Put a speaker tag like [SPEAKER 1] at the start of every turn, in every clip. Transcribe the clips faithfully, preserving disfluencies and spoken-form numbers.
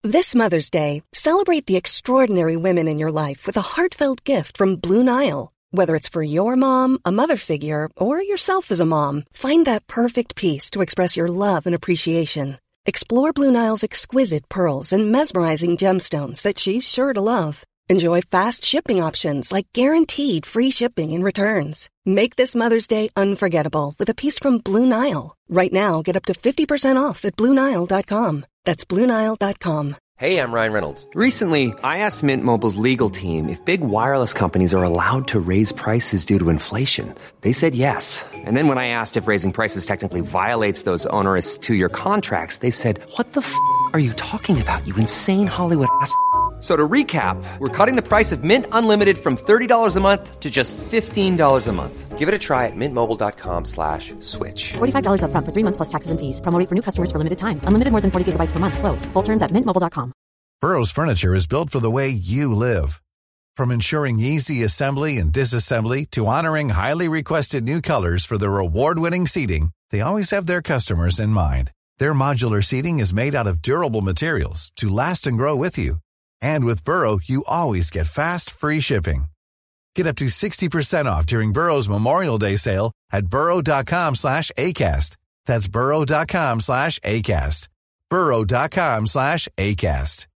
[SPEAKER 1] This Mother's Day, celebrate the extraordinary women in your life with a heartfelt gift from Blue Nile. Whether it's for your mom, a mother figure, or yourself as a mom, find that perfect piece to express your love and appreciation. Explore Blue Nile's exquisite pearls and mesmerizing gemstones that she's sure to love. Enjoy fast shipping options like guaranteed free shipping and returns. Make this Mother's Day unforgettable with a piece from Blue Nile. Right now, get up to fifty percent off at Blue Nile dot com. That's Blue Nile dot com.
[SPEAKER 2] Hey, I'm Ryan Reynolds. Recently, I asked Mint Mobile's legal team if big wireless companies are allowed to raise prices due to inflation. They said yes. And then when I asked if raising prices technically violates those onerous two-year contracts, they said, what the f*** are you talking about, you insane Hollywood ass f- So to recap, we're cutting the price of Mint Unlimited from thirty dollars a month to just fifteen dollars a month. Give it a try at mintmobile.com slash switch.
[SPEAKER 3] forty-five dollars up front for three months plus taxes and fees. Promo rate for new customers for limited time. Unlimited more than forty gigabytes per month. Slows full terms at mint mobile dot com.
[SPEAKER 4] Burrow's furniture is built for the way you live. From ensuring easy assembly and disassembly to honoring highly requested new colors for their award-winning seating, they always have their customers in mind. Their modular seating is made out of durable materials to last and grow with you. And with Burrow, you always get fast, free shipping. Get up to sixty percent off during Burrow's Memorial Day sale at burrow.com slash ACAST. That's burrow.com slash ACAST. burrow.com slash ACAST.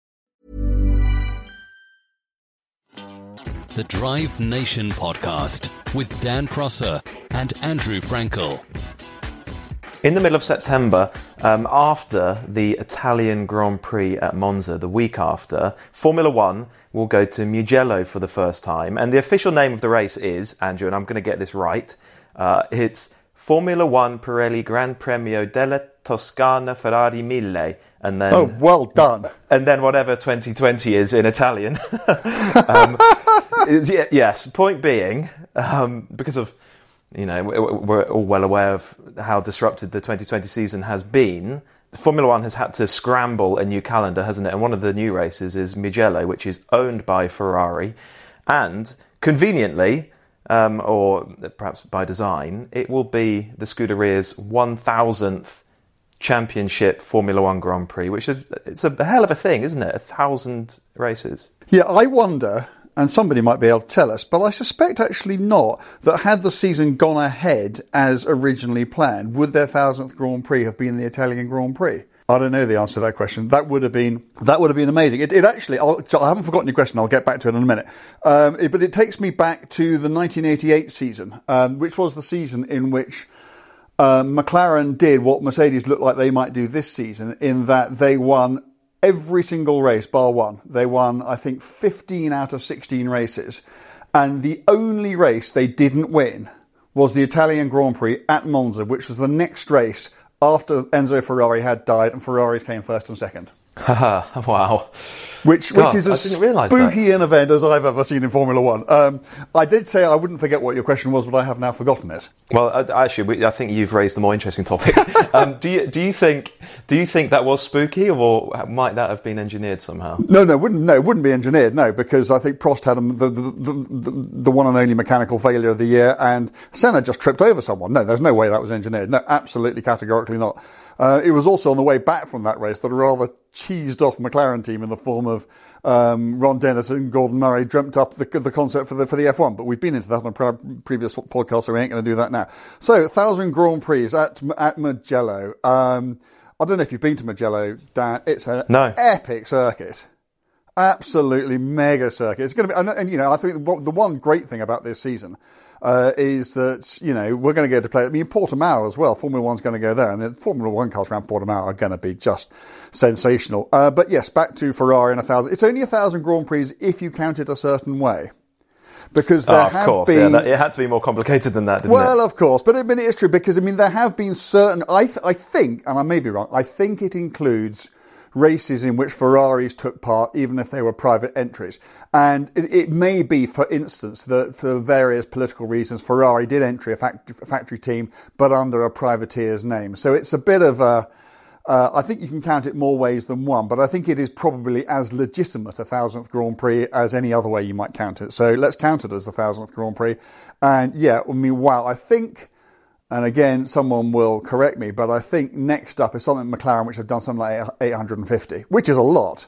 [SPEAKER 5] The Drive Nation podcast with Dan Prosser and Andrew Frankel.
[SPEAKER 6] In the middle of September, um, after the Italian Grand Prix at Monza, the week after, Formula One will go to Mugello for the first time. And the official name of the race is, Andrew, and I'm going to get this right, uh, it's Formula One Pirelli Gran Premio della Toscana Ferrari Mille. And then,
[SPEAKER 7] oh, well done.
[SPEAKER 6] And then whatever twenty twenty is in Italian. um, yes, point being, um, because of... You know, we're all well aware of how disrupted the twenty twenty season has been. Formula One has had to scramble a new calendar, hasn't it? And one of the new races is Mugello, which is owned by Ferrari. And conveniently, um, or perhaps by design, it will be the Scuderia's one thousandth championship Formula One Grand Prix, which is it's a hell of a thing, isn't it? A thousand races.
[SPEAKER 7] Yeah, I wonder... and somebody might be able to tell us, but I suspect actually not, that had the season gone ahead as originally planned, would their thousandth Grand Prix have been the Italian Grand Prix? I don't know the answer to that question. That would have been that would have been amazing. It, it actually, I'll, I haven't forgotten your question, I'll get back to it in a minute. Um, it, but it takes me back to the nineteen eighty-eight season, um, which was the season in which um, McLaren did what Mercedes looked like they might do this season, in that they won every single race, bar one. They won, I think, fifteen out of sixteen races. And the only race they didn't win was the Italian Grand Prix at Monza, which was the next race after Enzo Ferrari had died and Ferraris came first and second.
[SPEAKER 6] Wow.
[SPEAKER 7] Which
[SPEAKER 6] God,
[SPEAKER 7] which is as spooky an event as I've ever seen in Formula One. Um, I did say I wouldn't forget what your question was, but I have now forgotten it.
[SPEAKER 6] Well, uh, actually, we, I think you've raised the more interesting topic. um, do you do you think do you think that was spooky, or might that have been engineered somehow?
[SPEAKER 7] No, no, wouldn't no, it wouldn't be engineered. No, because I think Prost had the the, the the the one and only mechanical failure of the year, and Senna just tripped over someone. No, there's no way that was engineered. No, absolutely, categorically not. Uh, it was also on the way back from that race that a rather cheesed off McLaren team in the form of um, Ron Dennis and Gordon Murray dreamt up the, the concept for the for the F one. But we've been into that on a pre- previous podcast, so we ain't going to do that now. So, one thousand Grand Prix at at Mugello. Um, I don't know if you've been to Mugello, Dan. It's an
[SPEAKER 6] no.
[SPEAKER 7] epic circuit. Absolutely mega circuit. It's going to be, and, and you know, I think the, the one great thing about this season uh, is that, you know, we're going to get to play, I mean, Portimao as well. Formula One's going to go there, and the Formula One cars around Portimao are going to be just sensational. Uh, but yes, back to Ferrari and a thousand. It's only a thousand Grand Prix if you count it a certain way. Because there
[SPEAKER 6] oh, of
[SPEAKER 7] have
[SPEAKER 6] course,
[SPEAKER 7] been...
[SPEAKER 6] Yeah, that, it had to be more complicated than that, didn't
[SPEAKER 7] well,
[SPEAKER 6] it?
[SPEAKER 7] Well, of course. But I mean, it is true, because, I mean, there have been certain... I, th- I think, and I may be wrong, I think it includes races in which Ferraris took part, even if they were private entries. And it, it may be, for instance, that for various political reasons, Ferrari did enter a factory, a factory team, but under a privateer's name. So it's a bit of a... Uh, I think you can count it more ways than one, but I think it is probably as legitimate a thousandth Grand Prix as any other way you might count it. So let's count it as the thousandth Grand Prix. And yeah, I mean, wow, I think, and again, someone will correct me, but I think next up is something McLaren, which have done something like eight hundred fifty, which is a lot.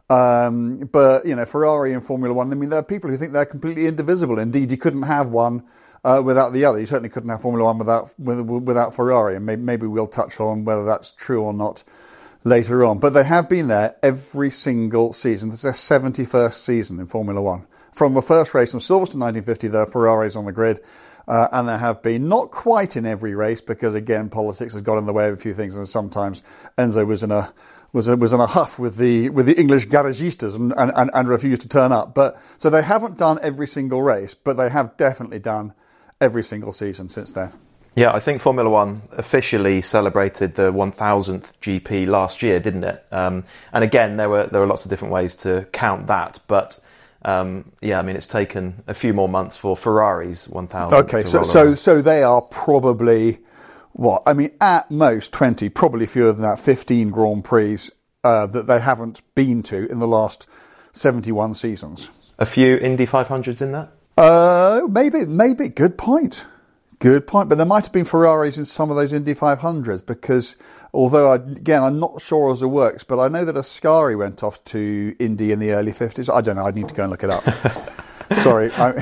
[SPEAKER 7] Um, but, you know, Ferrari and Formula One, I mean, there are people who think they're completely indivisible. Indeed, you couldn't have one uh, without the other. You certainly couldn't have Formula One without without Ferrari, and maybe, maybe we'll touch on whether that's true or not later on. But they have been there every single season. This is their seventy-first season in Formula One. From the first race in Silverstone nineteen fifty, there are Ferraris on the grid. Uh, and there have been, not quite in every race, because again, politics has got in the way of a few things, and sometimes Enzo was in a was a, was in a huff with the with the English garagistas and, and, and, and refused to turn up. But so they haven't done every single race, but they have definitely done every single season since then.
[SPEAKER 6] Yeah, I think Formula One officially celebrated the one thousandth G P last year, didn't it? Um, and again, there were there were lots of different ways to count that, but. Um, yeah, I mean, it's taken a few more months for Ferrari's one thousand.
[SPEAKER 7] Okay, so so so they are probably, what, I mean, at most twenty, probably fewer than that, fifteen Grand Prix uh, that they haven't been to in the last seventy-one seasons.
[SPEAKER 6] A few Indy five hundreds in that?
[SPEAKER 7] Uh, maybe, maybe, good point. Good point, but there might have been Ferraris in some of those Indy five hundreds, because although, I, again, I'm not sure as it works, but I know that Ascari went off to Indy in the early fifties. I don't know, I'd need to go and look it up. Sorry, I,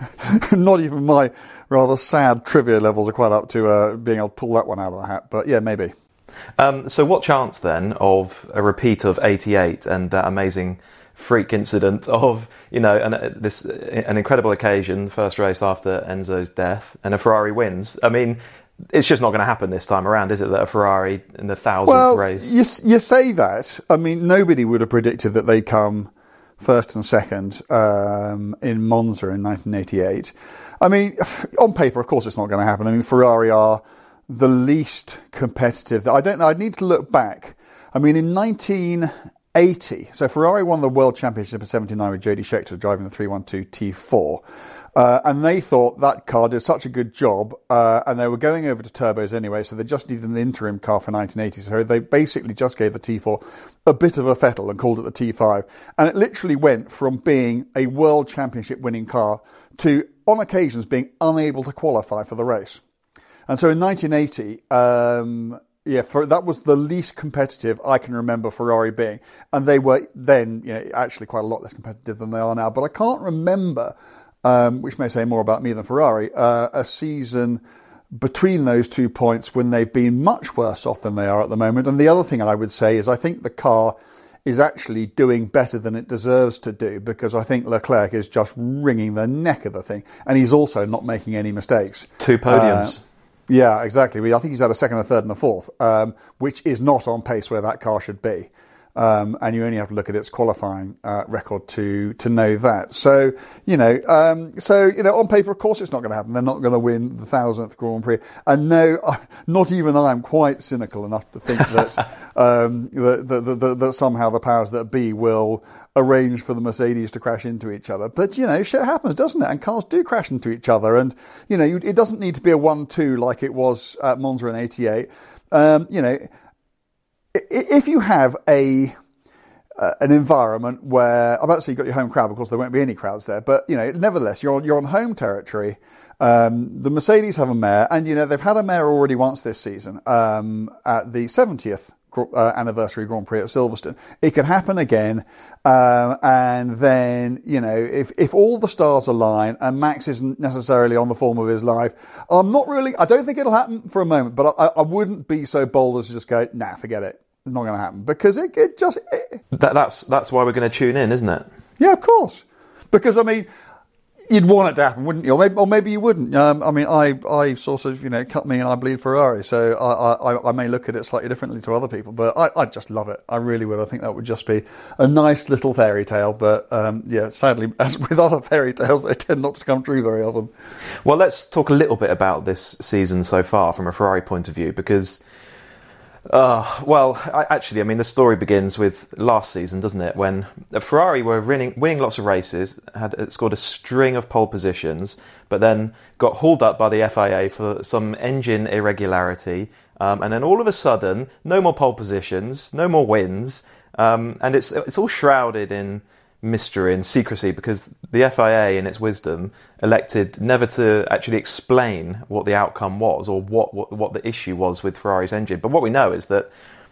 [SPEAKER 7] not even my rather sad trivia levels are quite up to uh, being able to pull that one out of the hat, but yeah, maybe.
[SPEAKER 6] Um, so what chance then of a repeat of eighty-eight and that amazing freak incident of, you know, an, uh, this uh, an incredible occasion, first race after Enzo's death, and a Ferrari wins? I mean, it's just not going to happen this time around, is it, that a Ferrari in the thousandth
[SPEAKER 7] well,
[SPEAKER 6] race?
[SPEAKER 7] You, you say that. I mean, nobody would have predicted that they'd come first and second um, in Monza in nineteen eighty-eight. I mean, on paper, of course, it's not going to happen. I mean, Ferrari are the least competitive. I don't know. I'd need to look back. I mean, in nineteen eighty, so Ferrari won the World Championship in seventy-nine with J D Scheckter driving the three twelve T four. Uh, and they thought that car did such a good job, uh, and they were going over to turbos anyway, so they just needed an interim car for nineteen eighty. So they basically just gave the T four a bit of a fettle and called it the T five. And it literally went from being a World Championship winning car to, on occasions, being unable to qualify for the race. And so in nineteen eighty, um, yeah, for, that was the least competitive I can remember Ferrari being. And they were then, you know, actually quite a lot less competitive than they are now. But I can't remember, um, which may say more about me than Ferrari, uh, a season between those two points when they've been much worse off than they are at the moment. And the other thing I would say is I think the car is actually doing better than it deserves to do, because I think Leclerc is just wringing the neck of the thing. And he's also not making any mistakes.
[SPEAKER 6] Two podiums.
[SPEAKER 7] Uh, Yeah, exactly. I think he's had a second, a third and a fourth, um, which is not on pace where that car should be. Um, and you only have to look at its qualifying uh, record to to know that. So, you know, um, so, you know, on paper, of course, it's not going to happen. They're not going to win the thousandth Grand Prix. And no, not even I am quite cynical enough to think that, um, that, that, that, that somehow the powers that be will arrange for the Mercedes to crash into each other. But, you know, shit happens, doesn't it? And cars do crash into each other. And, you know, it doesn't need to be a one two like it was at Monza in eighty-eight. Um, you know, if you have a uh, an environment where, I'm about to say you've got your home crowd, of course there won't be any crowds there, but, you know, nevertheless, you're, you're on home territory. Um, the Mercedes have a mare, and, you know, they've had a mare already once this season um, at the seventieth Uh, anniversary Grand Prix at Silverstone. It can happen again, um, and then, you know, if if all the stars align and Max isn't necessarily on the form of his life, I'm not really, I don't think it'll happen for a moment, but I, I wouldn't be so bold as to just go, nah, forget it. It's not going to happen, because it, it just... It,
[SPEAKER 6] that, that's that's why we're going to tune in, isn't it?
[SPEAKER 7] Yeah, of course. Because, I mean, you'd want it to happen, wouldn't you? Or maybe, or maybe you wouldn't. Um, I mean, I, I sort of, you know, cut me and I bleed Ferrari, so I, I, I may look at it slightly differently to other people, but I, I just love it. I really would. I think that would just be a nice little fairy tale, but um, yeah, sadly, as with other fairy tales, they tend not to come true very often.
[SPEAKER 6] Well, let's talk a little bit about this season so far from a Ferrari point of view, because Uh, well, I, actually, I mean, the story begins with last season, doesn't it? When Ferrari were winning, winning lots of races, had scored a string of pole positions, but then got hauled up by the F I A for some engine irregularity. Um, and then all of a sudden, no more pole positions, no more wins. Um, and it's it's all shrouded in mystery and secrecy, because the F I A, in its wisdom, elected never to actually explain what the outcome was, or what, what what the issue was with Ferrari's engine. But what we know is that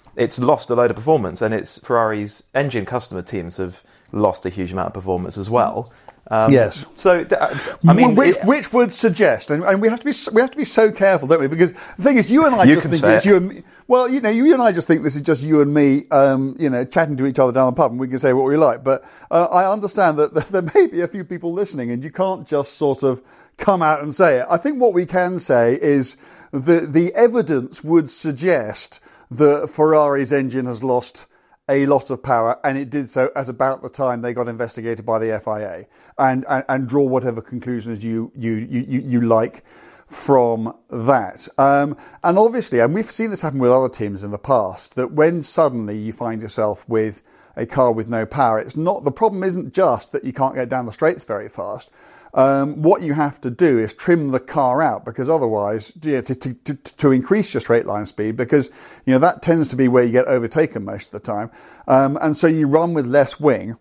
[SPEAKER 6] it's lost a load of performance, and it's Ferrari's engine customer teams have lost a huge amount of performance as well. Um,
[SPEAKER 7] yes.
[SPEAKER 6] So, I mean,
[SPEAKER 7] which,
[SPEAKER 6] it,
[SPEAKER 7] which would suggest, and, and we have to be we have to be so careful, don't we? Because the thing is, you and I
[SPEAKER 6] You
[SPEAKER 7] just
[SPEAKER 6] can
[SPEAKER 7] think
[SPEAKER 6] say
[SPEAKER 7] it's
[SPEAKER 6] it.
[SPEAKER 7] you and me. Well, you know, you and I just think this is just you and me, um, you know, chatting to each other down the pub, and we can say what we like. But uh, I understand that there may be a few people listening, and you can't just sort of come out and say it. I think what we can say is the the evidence would suggest that Ferrari's engine has lost a lot of power, and it did so at about the time they got investigated by the F I A, and and, and draw whatever conclusions you you you, you like from that. Um, and obviously, and we've seen this happen with other teams in the past, that when suddenly you find yourself with a car with no power, it's not, the problem isn't just that you can't get down the straights very fast. Um, what you have to do is trim the car out, because otherwise, you know, to, to, to, to increase your straight line speed, because, you know, that tends to be where you get overtaken most of the time. Um, and so you run with less wing.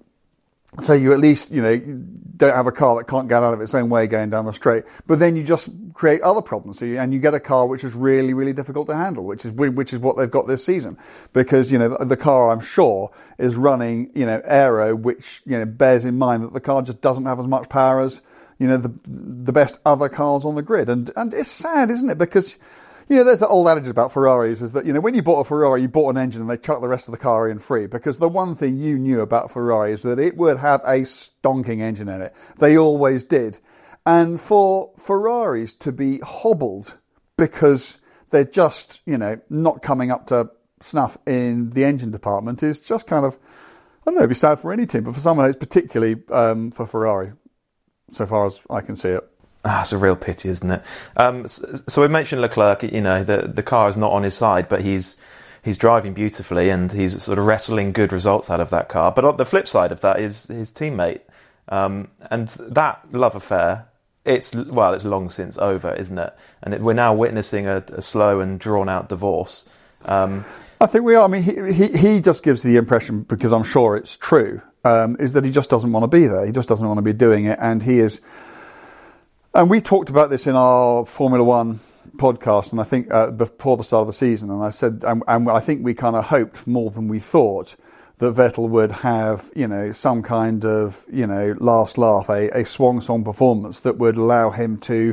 [SPEAKER 7] So you at least, you know, don't have a car that can't get out of its own way going down the straight. But then you just create other problems. So you, and you get a car which is really, really difficult to handle, which is which is what they've got this season. Because, you know, the, the car, I'm sure, is running, you know, aero, which, you know, bears in mind that the car just doesn't have as much power as, you know, the the best other cars on the grid. And and it's sad, isn't it? Because, you know, there's that old adage about Ferraris is that, you know, when you bought a Ferrari, you bought an engine and they chucked the rest of the car in free, because the one thing you knew about Ferrari is that it would have a stonking engine in it. They always did. And for Ferraris to be hobbled because they're just, you know, not coming up to snuff in the engine department is just kind of, I don't know, it'd be sad for any team, but for someone, it's particularly um, for Ferrari, so far as I can see it.
[SPEAKER 6] Ah, it's a real pity, isn't it? Um, so we mentioned Leclerc. You know, the the car is not on his side, but he's he's driving beautifully, and he's sort of wrestling good results out of that car. But on the flip side of that is his teammate, um, and that love affair. It's well, it's long since over, isn't it? And it, we're now witnessing a, a slow and drawn out divorce. Um,
[SPEAKER 7] I think we are. I mean, he he, he just gives the impression, because I'm sure it's true, um, is that he just doesn't want to be there. He just doesn't want to be doing it, and he is. And we talked about this in our Formula One podcast, and I think uh, before the start of the season, and I said, and, and I think we kind of hoped more than we thought that Vettel would have, you know, some kind of, you know, last laugh, a, a swan song performance that would allow him to,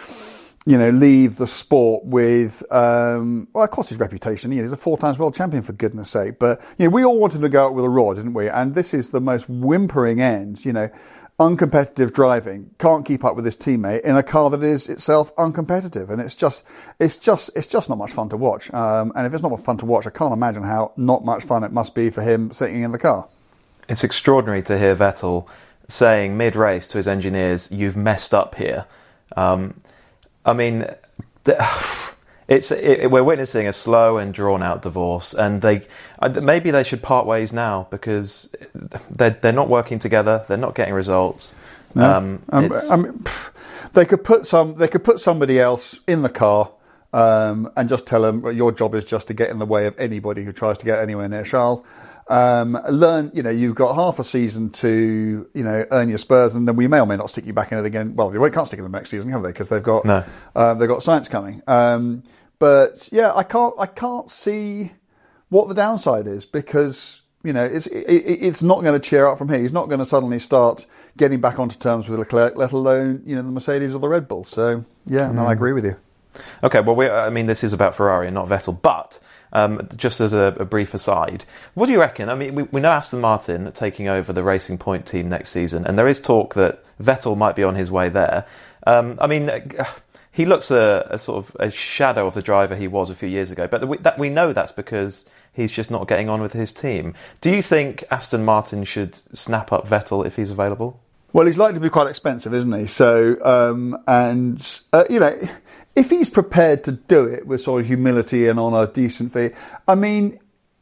[SPEAKER 7] you know, leave the sport with, um, well, of course, his reputation. You know, he's a four times world champion, for goodness sake. But, you know, we all wanted to go out with a roar, didn't we? And this is the most whimpering end, you know. Uncompetitive driving, can't keep up with his teammate in a car that is itself uncompetitive, and it's just, it's just, it's just not much fun to watch. Um, and if it's not much fun to watch, I can't imagine how not much fun it must be for him sitting in the car. It's
[SPEAKER 6] extraordinary to hear Vettel saying mid-race to his engineers, "You've messed up here." Um, I mean, the, it's it, we're witnessing a slow and drawn-out divorce, and they maybe they should part ways now, because they're they're not working together. They're not getting results.
[SPEAKER 7] No.
[SPEAKER 6] Um,
[SPEAKER 7] um, I mean, they could put some. They could put somebody else in the car um, and just tell them, well, your job is just to get in the way of anybody who tries to get anywhere near Charles. Um, learn, you know, you've got half a season to, you know, earn your spurs, and then we may or may not stick you back in it again. Well, they can't stick in the next season, have they? Because they've got
[SPEAKER 6] no.
[SPEAKER 7] uh, they've got science coming. Um, but yeah, I can't I can't see what the downside is, because, you know, it's it, it's not going to cheer up from here. He's not going to suddenly start getting back onto terms with Leclerc, let alone, you know, the Mercedes or the Red Bull. So yeah, no, mm. I agree with you.
[SPEAKER 6] Okay, well, we, I mean, this is about Ferrari and not Vettel, but um, just as a, a brief aside, what do you reckon? I mean, we, we know Aston Martin taking over the Racing Point team next season, and there is talk that Vettel might be on his way there. Um, I mean, he looks a, a sort of a shadow of the driver he was a few years ago, but we, that, we know that's because he's just not getting on with his team. Do you think Aston Martin should snap up Vettel if he's available?
[SPEAKER 7] Well, he's likely to be quite expensive, isn't he? So, um, and, uh, you know, if he's prepared to do it with sort of humility and on a decent fee, I mean,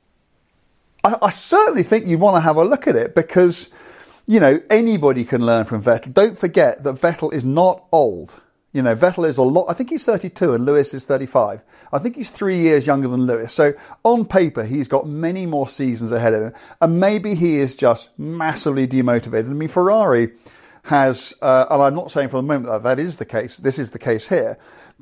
[SPEAKER 7] I, I certainly think you want to have a look at it, because, you know, anybody can learn from Vettel. Don't forget that Vettel is not old. You know, Vettel is a lot. I think he's thirty-two and Lewis is thirty-five. I think he's three years younger than Lewis. So on paper, he's got many more seasons ahead of him. And maybe he is just massively demotivated. I mean, Ferrari has, uh, and I'm not saying for the moment that that is the case. This is the case here.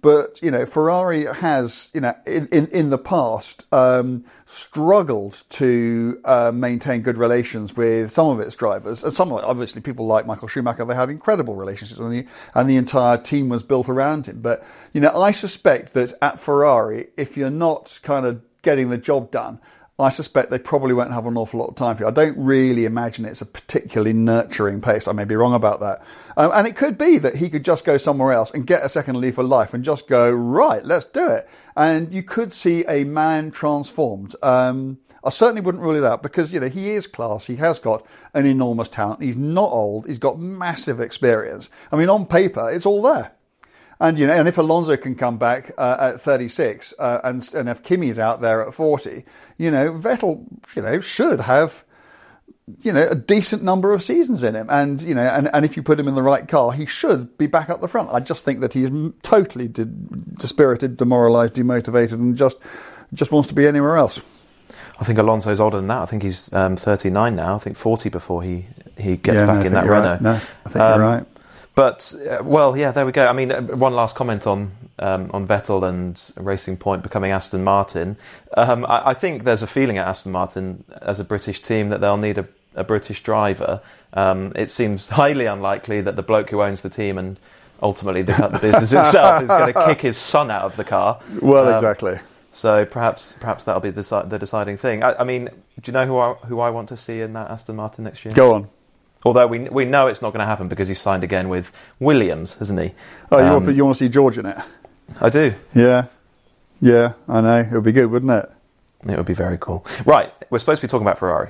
[SPEAKER 7] But, you know, Ferrari has, you know, in, in, in the past, um, struggled to uh, maintain good relations with some of its drivers. And some, obviously, people like Michael Schumacher, they had incredible relationships, and the, and the entire team was built around him. But, you know, I suspect that at Ferrari, if you're not kind of getting the job done, I suspect they probably won't have an awful lot of time for you. I don't really imagine it's a particularly nurturing pace. I may be wrong about that. Um, and it could be that he could just go somewhere else and get a second leave for life and just go, right, let's do it. And you could see a man transformed. Um, I certainly wouldn't rule it out because, you know, he is class. He has got an enormous talent. He's not old. He's got massive experience. I mean, on paper, it's all there. And, you know, and if Alonso can come back uh, at thirty-six uh, and, and if Kimi's out there at forty, you know, Vettel, you know, should have, you know, a decent number of seasons in him. And, you know, and, and if you put him in the right car, he should be back up the front. I just think that he's totally de- dispirited, demoralised, demotivated, and just just wants to be anywhere else.
[SPEAKER 6] I think Alonso's older than that. I think he's um, thirty-nine now. I think forty before he, he gets
[SPEAKER 7] yeah,
[SPEAKER 6] back
[SPEAKER 7] no,
[SPEAKER 6] in that
[SPEAKER 7] right.
[SPEAKER 6] Renault.
[SPEAKER 7] No, I think
[SPEAKER 6] um,
[SPEAKER 7] you're right.
[SPEAKER 6] But, uh, well, yeah, there we go. I mean, uh, one last comment on um, on Vettel and Racing Point becoming Aston Martin. Um, I, I think there's a feeling at Aston Martin as a British team that they'll need a, a British driver. Um, it seems highly unlikely that the bloke who owns the team and ultimately the, the business itself is going to kick his son out of the car.
[SPEAKER 7] Well,
[SPEAKER 6] um,
[SPEAKER 7] exactly.
[SPEAKER 6] So perhaps perhaps that'll be the, deci- the deciding thing. I, I mean, do you know who I, who I want to see in that Aston Martin next year?
[SPEAKER 7] Go on.
[SPEAKER 6] Although we we know it's not going to happen because he's signed again with Williams, hasn't he?
[SPEAKER 7] Oh, you,
[SPEAKER 6] um,
[SPEAKER 7] want, you want to see George in it?
[SPEAKER 6] I do.
[SPEAKER 7] Yeah. Yeah, I know. It would be good, wouldn't it?
[SPEAKER 6] It would be very cool. Right, we're supposed to be talking about Ferrari.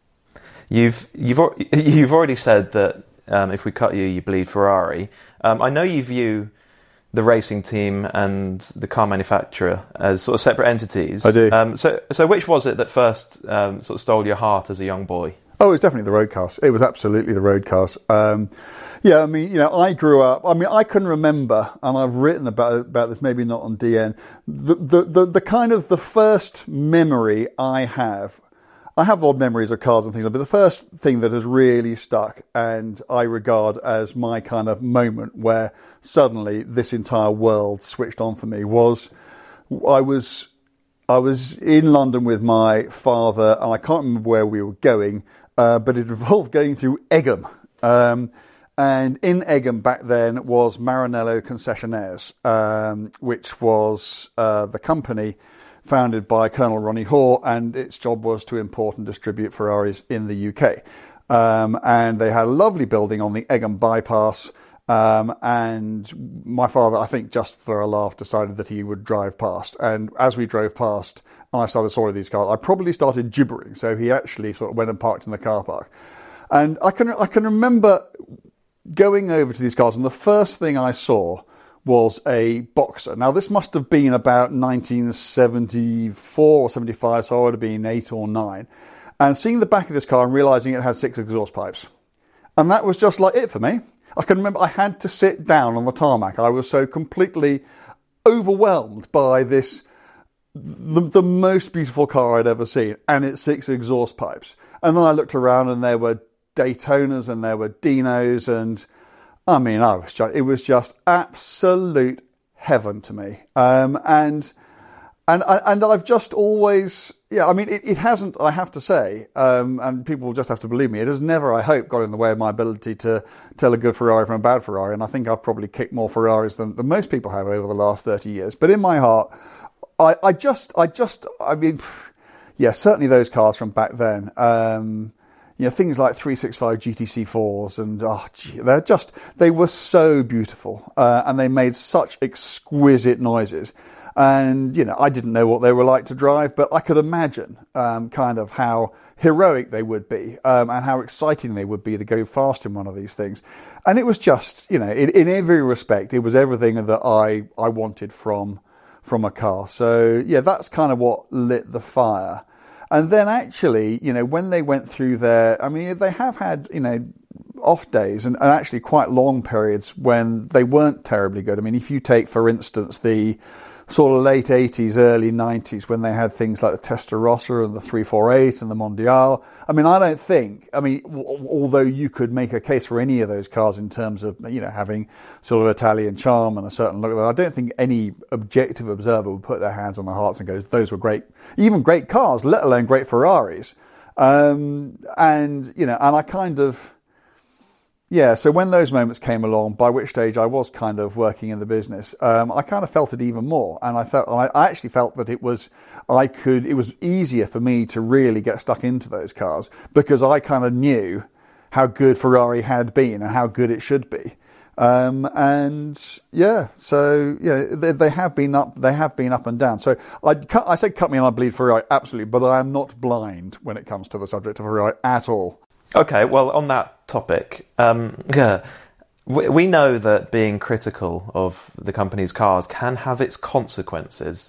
[SPEAKER 6] You've you've you've already said that um, if we cut you, you bleed Ferrari. Um, I know you view the racing team and the car manufacturer as sort of separate entities.
[SPEAKER 7] I do.
[SPEAKER 6] Um, so so which was it that first um, sort of stole your heart as a young boy?
[SPEAKER 7] Oh, it was definitely the road cars. It was absolutely the road cars. Um, yeah, I mean, you know, I grew up. I mean, I can remember, and I've written about about this, maybe not on D N. The the the, the kind of the first memory I have. I have odd memories of cars and things, but the first thing that has really stuck, and I regard as my kind of moment where suddenly this entire world switched on for me, was I was I was in London with my father, and I can't remember where we were going. Uh, but it involved going through Egham. Um, and in Egham back then was Maranello Concessionaires, um, which was uh, the company founded by Colonel Ronnie Hoare, and its job was to import and distribute Ferraris in the U K. Um, and they had a lovely building on the Egham bypass. Um, and my father, I think just for a laugh, decided that he would drive past. And as we drove past, and I started saw these cars, I probably started gibbering. So he actually sort of went and parked in the car park. And I can I can remember going over to these cars, and the first thing I saw was a Boxer. Now, this must have been about nineteen seventy-four or seventy-five, so I would have been eight or nine. And seeing the back of this car and realising it had six exhaust pipes. And that was just like it for me. I can remember I had to sit down on the tarmac. I was so completely overwhelmed by this, the, the most beautiful car I'd ever seen, and its six exhaust pipes. And then I looked around and there were Daytonas and there were Dinos, and I mean, I was just, it was just absolute heaven to me. Um, and and and I've just always, yeah, I mean, it, it hasn't, I have to say, um, and people will just have to believe me, it has never, I hope, got in the way of my ability to tell a good Ferrari from a bad Ferrari. And I think I've probably kicked more Ferraris than, than most people have over the last thirty years. But in my heart, I, I just, I just, I mean, yeah, certainly those cars from back then. Um, you know, things like three sixty-five G T C fours, and oh, gee, they're just, they were so beautiful, uh, and they made such exquisite noises. And, you know, I didn't know what they were like to drive, but I could imagine um, kind of how heroic they would be, um, and how exciting they would be to go fast in one of these things. And it was just, you know, in, in every respect, it was everything that I, I wanted from from a car. So, yeah, that's kind of what lit the fire. And then actually, you know, when they went through their, I mean, they have had, you know, off days and, and actually quite long periods when they weren't terribly good. I mean, if you take, for instance, the sort of late eighties, early nineties, when they had things like the Testarossa and the three forty-eight and the Mondial. I mean, I don't think, I mean, w- although you could make a case for any of those cars in terms of, you know, having sort of Italian charm and a certain look, I don't think any objective observer would put their hands on their hearts and go, those were great, even great cars, let alone great Ferraris. Um, and, you know, and I kind of, yeah, so when those moments came along, by which stage I was kind of working in the business, um, I kind of felt it even more. And I felt, I actually felt that it was, I could, it was easier for me to really get stuck into those cars because I kind of knew how good Ferrari had been and how good it should be. Um, and yeah, so, you know, they, they have been up, they have been up and down. So I, I say cut me and I bleed Ferrari, absolutely, but I am not blind when it comes to the subject of Ferrari at all.
[SPEAKER 6] Okay, well, on that topic, um, yeah, we, we know that being critical of the company's cars can have its consequences.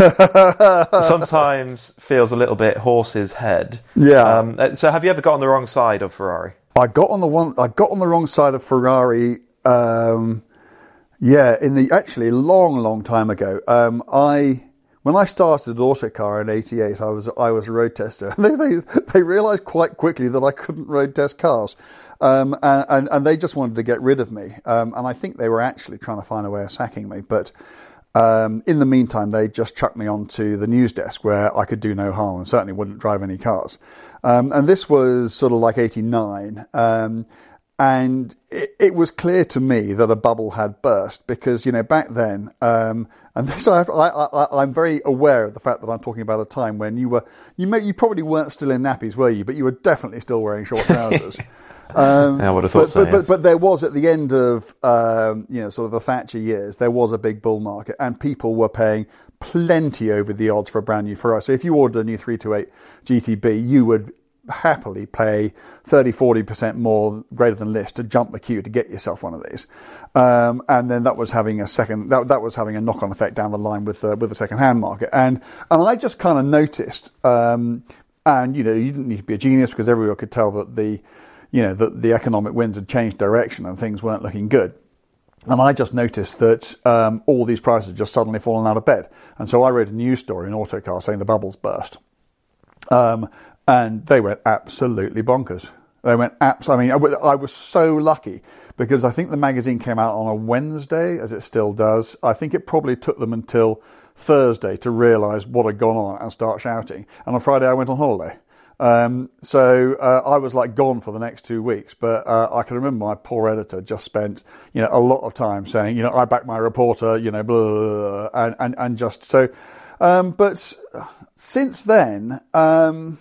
[SPEAKER 6] Sometimes feels a little bit horse's head.
[SPEAKER 7] Yeah.
[SPEAKER 6] Um, so have you ever got on the wrong side of Ferrari?
[SPEAKER 7] I got on the one. I got on the wrong side of Ferrari. Um, yeah, in the actually a long, long time ago. Um, I. When I started Autocar in eighty-eight, I was I was a road tester. They they, they realised quite quickly that I couldn't road test cars, um, and, and and they just wanted to get rid of me. Um, and I think they were actually trying to find a way of sacking me. But um, in the meantime, they just chucked me onto the news desk where I could do no harm and certainly wouldn't drive any cars. Um, and this was sort of like eighty-nine. Um, And it, it was clear to me that a bubble had burst because, you know, back then, um, and this I, I, I, I'm very aware of the fact that I'm talking about a time when you were, you may, you probably weren't still in nappies, were you? But you were definitely still wearing short trousers. um,
[SPEAKER 6] yeah, I would have thought
[SPEAKER 7] but,
[SPEAKER 6] so.
[SPEAKER 7] But,
[SPEAKER 6] yes.
[SPEAKER 7] but, but there was at the end of, um, you know, sort of the Thatcher years, there was a big bull market and people were paying plenty over the odds for a brand new Ferrari. So if you ordered a new three twenty-eight G T B, you would happily pay thirty, forty percent more greater than list to jump the queue to get yourself one of these. Um, and then that was having a second, that, that was having a knock-on effect down the line with the, with the second-hand market. And, and I just kind of noticed, um, and, you know, you didn't need to be a genius because everyone could tell that the, you know, that the economic winds had changed direction and things weren't looking good. And I just noticed that um, all these prices had just suddenly fallen out of bed. And so I wrote a news story in Autocar saying the bubbles burst. Um, And they went absolutely bonkers. They went abs- I mean, I was so lucky because I think the magazine came out on a Wednesday, as it still does. I think it probably took them until Thursday to realise what had gone on and start shouting. And on Friday I went on holiday. Um, so uh, I was like gone for the next two weeks. But uh, I can remember my poor editor just spent, you know, a lot of time saying, you know, I back my reporter, you know, blah, blah, blah, and, and, and just so. Um, but since then, um,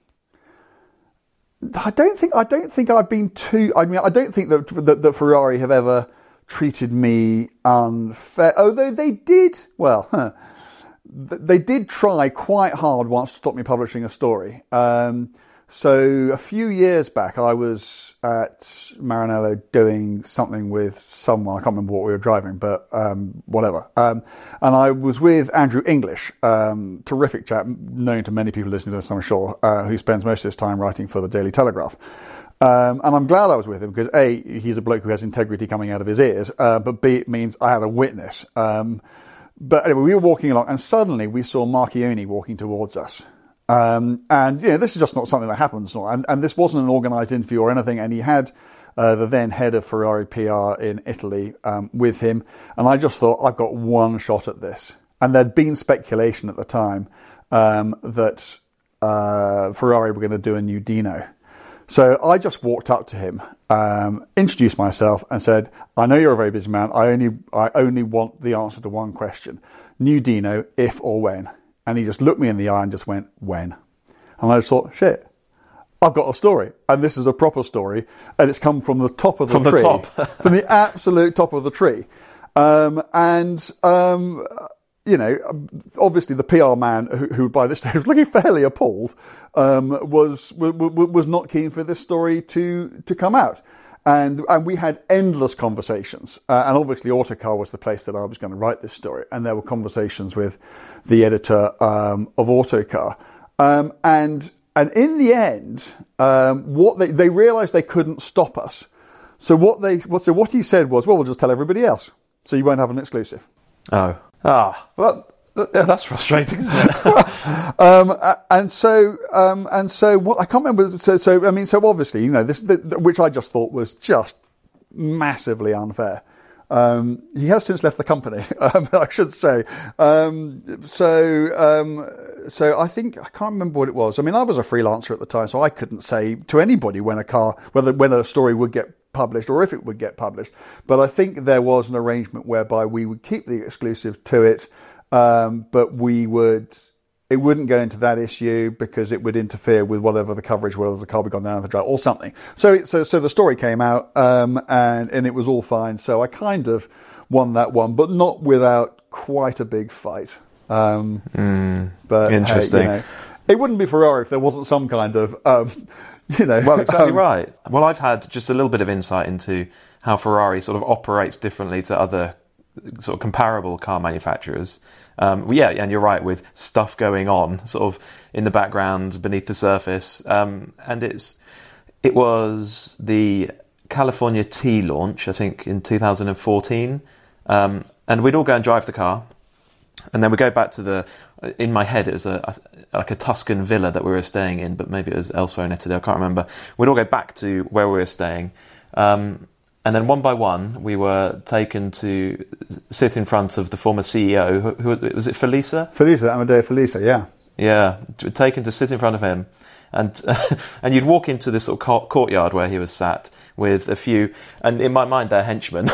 [SPEAKER 7] I don't think I don't think I've been too. I mean, I don't think that that, that Ferrari have ever treated me unfair. Although they did, well, huh, they did try quite hard once to stop me publishing a story. Um, so a few years back, I was at Maranello doing something with someone. I can't remember what we were driving, but um, whatever. Um, and I was with Andrew English, um, terrific chap, known to many people listening to this, I'm sure, uh, who spends most of his time writing for the Daily Telegraph. Um, and I'm glad I was with him because A, he's a bloke who has integrity coming out of his ears, uh, but B, it means I had a witness. Um, but anyway, we were walking along and suddenly we saw Marchioni walking towards us. Um, and, you know, this is just not something that happens. And, and this wasn't an organised interview or anything. And he had uh, the then head of Ferrari P R in Italy um, with him. And I just thought, I've got one shot at this. And there'd been speculation at the time um, that uh, Ferrari were going to do a new Dino. So I just walked up to him, um, introduced myself and said, I know you're a very busy man. I only, I only want the answer to one question. New Dino, if or when? And he just looked me in the eye and just went, when? And I just thought, shit, I've got a story. And this is a proper story. And it's come from the top of the
[SPEAKER 6] from
[SPEAKER 7] tree.
[SPEAKER 6] From the top.
[SPEAKER 7] From the absolute top of the tree. Um, and, um, you know, obviously the P R man, who, who by this stage was looking fairly appalled, um, was, was was not keen for this story to, to come out. And and we had endless conversations. Uh, and obviously Autocar was the place that I was going to write this story. And there were conversations with the editor um, of Autocar. Um, and and in the end, um, what they, they realised they couldn't stop us. So what they what so what he said was, well, we'll just tell everybody else. So you won't have an exclusive.
[SPEAKER 6] Oh. Ah, well, yeah, that's frustrating, isn't it?
[SPEAKER 7] um, and so, um, and so, what I can't remember. So, so I mean, so obviously, you know, this, the, the, which I just thought was just massively unfair. Um, he has since left the company, um, I should say. Um, so, um, so I think I can't remember what it was. I mean, I was a freelancer at the time, so I couldn't say to anybody when a car, whether when a story would get published or if it would get published. But I think there was an arrangement whereby we would keep the exclusive to it, um, but we would. It wouldn't go into that issue because it would interfere with whatever the coverage, whether the car had gone down the drive or something. So, so, so the story came out, um, and, and it was all fine. So I kind of won that one, but not without quite a big fight. Um,
[SPEAKER 6] mm,
[SPEAKER 7] but
[SPEAKER 6] interesting.
[SPEAKER 7] Hey, you know, it wouldn't be Ferrari if there wasn't some kind of, um, you know.
[SPEAKER 6] Well, exactly
[SPEAKER 7] um,
[SPEAKER 6] right. Well, I've had just a little bit of insight into how Ferrari sort of operates differently to other sort of comparable car manufacturers. Um, well, yeah, and you're right, with stuff going on sort of in the background, beneath the surface. Um, and it's it was the California T launch, I think, in two thousand fourteen. Um, and we'd all go and drive the car. And then we go back to the... In my head, it was a, a like a Tuscan villa that we were staying in, but maybe it was elsewhere in Italy, I can't remember. We'd all go back to where we were staying. Um, And then one by one, we were taken to sit in front of the former C E O. Who, who was it? Felisa?
[SPEAKER 7] Felisa, Amadeo Felisa, yeah.
[SPEAKER 6] Yeah, taken to sit in front of him, and and you'd walk into this sort of courtyard where he was sat with a few, and in my mind they're henchmen.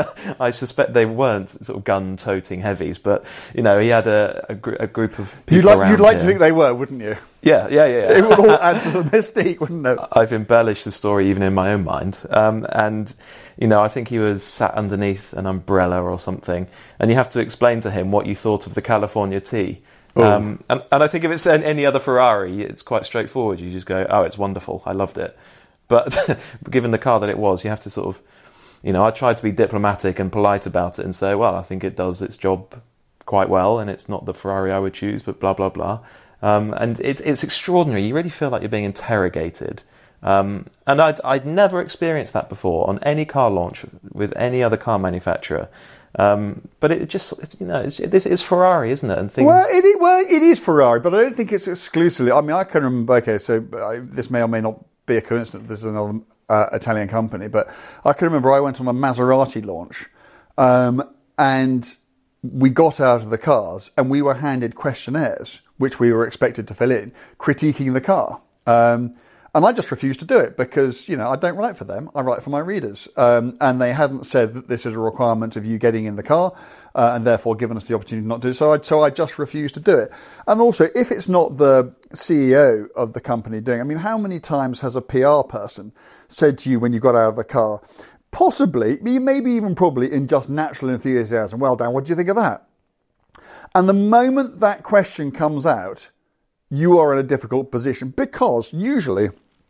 [SPEAKER 6] I suspect they weren't sort of gun-toting heavies, but you know he had a, a, gr- a group of people
[SPEAKER 7] you'd like,
[SPEAKER 6] around
[SPEAKER 7] You'd like
[SPEAKER 6] him.
[SPEAKER 7] to think they were, wouldn't you?
[SPEAKER 6] Yeah, yeah, yeah. yeah.
[SPEAKER 7] It would all add to the mystique, wouldn't it?
[SPEAKER 6] I've embellished the story even in my own mind. Um, and, you know, I think he was sat underneath an umbrella or something. And you have to explain to him what you thought of the California T. Um, and, and I think if it's any other Ferrari, it's quite straightforward. You just go, oh, it's wonderful. I loved it. But given the car that it was, you have to sort of, you know, I tried to be diplomatic and polite about it and say, well, I think it does its job quite well. And it's not the Ferrari I would choose, but blah, blah, blah. Um, and it, it's extraordinary. You really feel like you're being interrogated. Um, and I'd, I'd never experienced that before on any car launch with any other car manufacturer. Um, but it just, it's, you know, it's, this is Ferrari, isn't it? And things.
[SPEAKER 7] Well, it is, well, it is Ferrari, but I don't think it's exclusively. I mean, I can remember. Okay, so I, this may or may not be a coincidence. This is another uh, Italian company, but I can remember I went on a Maserati launch, um, and we got out of the cars and we were handed questionnaires, which we were expected to fill in, critiquing the car. Um, and I just refused to do it because, you know, I don't write for them. I write for my readers. Um, and they hadn't said that this is a requirement of you getting in the car uh, and therefore given us the opportunity not to do so. I, so I just refused to do it. And also, if it's not the C E O of the company doing, I mean, how many times has a P R person said to you when you got out of the car, possibly, maybe even probably in just natural enthusiasm, well, Dan, what do you think of that? And the moment that question comes out, you are in a difficult position because usually,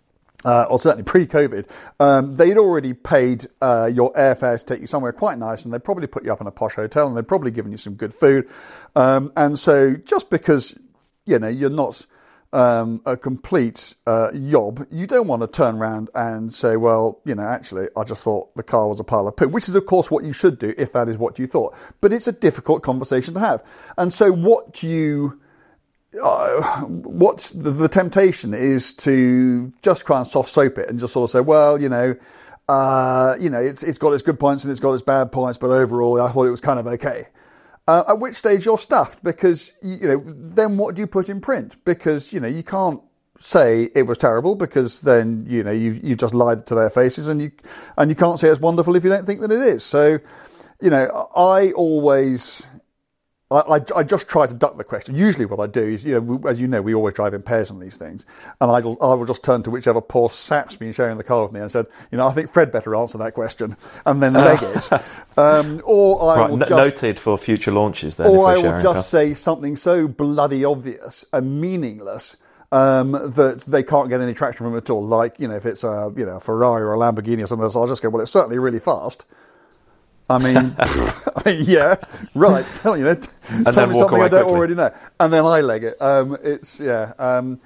[SPEAKER 7] uh, or certainly pre-COVID, um, they'd already paid uh, your airfare to take you somewhere quite nice, and they'd probably put you up in a posh hotel, and they'd probably given you some good food. Um, and so just because, you know, you're not um, a complete uh, yob, you don't want to turn around and say, well, you know, actually, I just thought the car was a pile of poo, which is, of course, what you should do if that is what you thought. But it's a difficult conversation to have. And so what you... Uh, what's the, the temptation is to just try and soft soap it and just sort of say, well, you know, uh, you know, it's it's got its good points and it's got its bad points, but overall, I thought it was kind of okay. Uh, at which stage you're stuffed because you know, then what do you put in print? Because you know you can't say it was terrible because then you know you've you've just lied to their faces, and you and you can't say it's wonderful if you don't think that it is. So, you know, I always. I, I just try to duck the question. Usually what I do is, you know, as you know, we always drive in pairs on these things. And I I will just turn to whichever poor sap's been sharing the car with me and said, you know, I think Fred better answer that question. And then leg it. Um, or I
[SPEAKER 6] right,
[SPEAKER 7] will
[SPEAKER 6] n-
[SPEAKER 7] just...
[SPEAKER 6] Noted for future launches then.
[SPEAKER 7] Or
[SPEAKER 6] if
[SPEAKER 7] I will just
[SPEAKER 6] car.
[SPEAKER 7] say something so bloody obvious and meaningless um, that they can't get any traction from it at all. Like, you know, if it's a, you know, a Ferrari or a Lamborghini or something else, I'll just go, well, it's certainly really fast. I mean, I mean, yeah, right. Tell you know, t-
[SPEAKER 6] and
[SPEAKER 7] tell me something I don't
[SPEAKER 6] quickly.
[SPEAKER 7] already know, and then I leg it. Um, it's yeah. Um,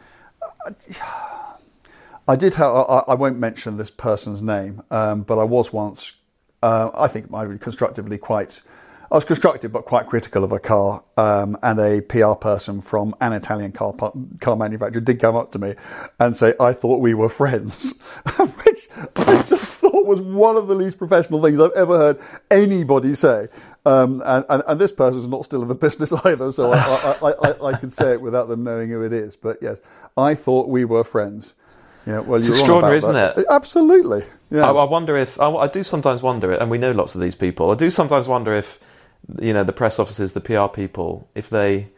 [SPEAKER 7] I, I did have. I, I won't mention this person's name, um, but I was once. Uh, I think I was constructively quite I was constructive but quite critical of a car, um, and a P R person from an Italian car car manufacturer did come up to me and say, I thought we were friends, which I just thought was one of the least professional things I've ever heard anybody say. Um, and, and, and this person's not still in the business either, so I, I, I, I can say it without them knowing who it is. But yes, I thought we were friends. Yeah, well,
[SPEAKER 6] it's
[SPEAKER 7] you're
[SPEAKER 6] extraordinary,
[SPEAKER 7] isn't
[SPEAKER 6] it?
[SPEAKER 7] Absolutely. Yeah.
[SPEAKER 6] I, I wonder if I, I do sometimes wonder, and we know lots of these people. I do sometimes wonder if, you know, the press officers, the P R people, if they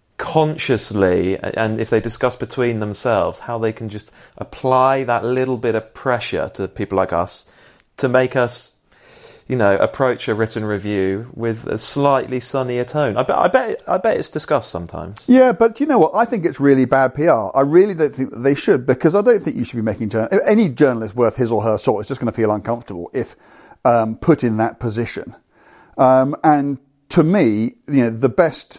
[SPEAKER 6] consciously and if they discuss between themselves how they can just apply that little bit of pressure to people like us to make us, you know, approach a written review with a slightly sunnier tone. I bet, I bet, I bet it's discussed sometimes.
[SPEAKER 7] Yeah, but you know what? I think it's really bad P R. I really don't think that they should, because I don't think you should be making journal- any journalist worth his or her salt is just going to feel uncomfortable if um, put in that position. Um, and to me, you know, the best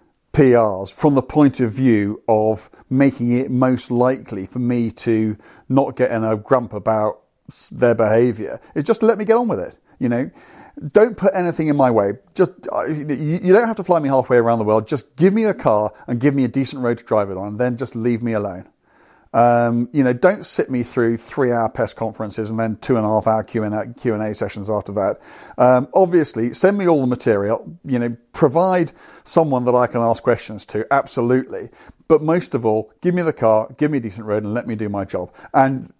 [SPEAKER 7] P Rs from the point of view of making it most likely for me to not get in a grump about their behaviour is just to let me get on with it. You know, don't put anything in my way. Just you don't have to fly me halfway around the world. Just give me a car and give me a decent road to drive it on, and then just leave me alone. Um, you know, don't sit me through three-hour press conferences and then two and a half hour Q and A, Q and A sessions after that. Um, obviously, send me all the material. You know, provide someone that I can ask questions to. Absolutely, but most of all, give me the car, give me a decent road, and let me do my job. And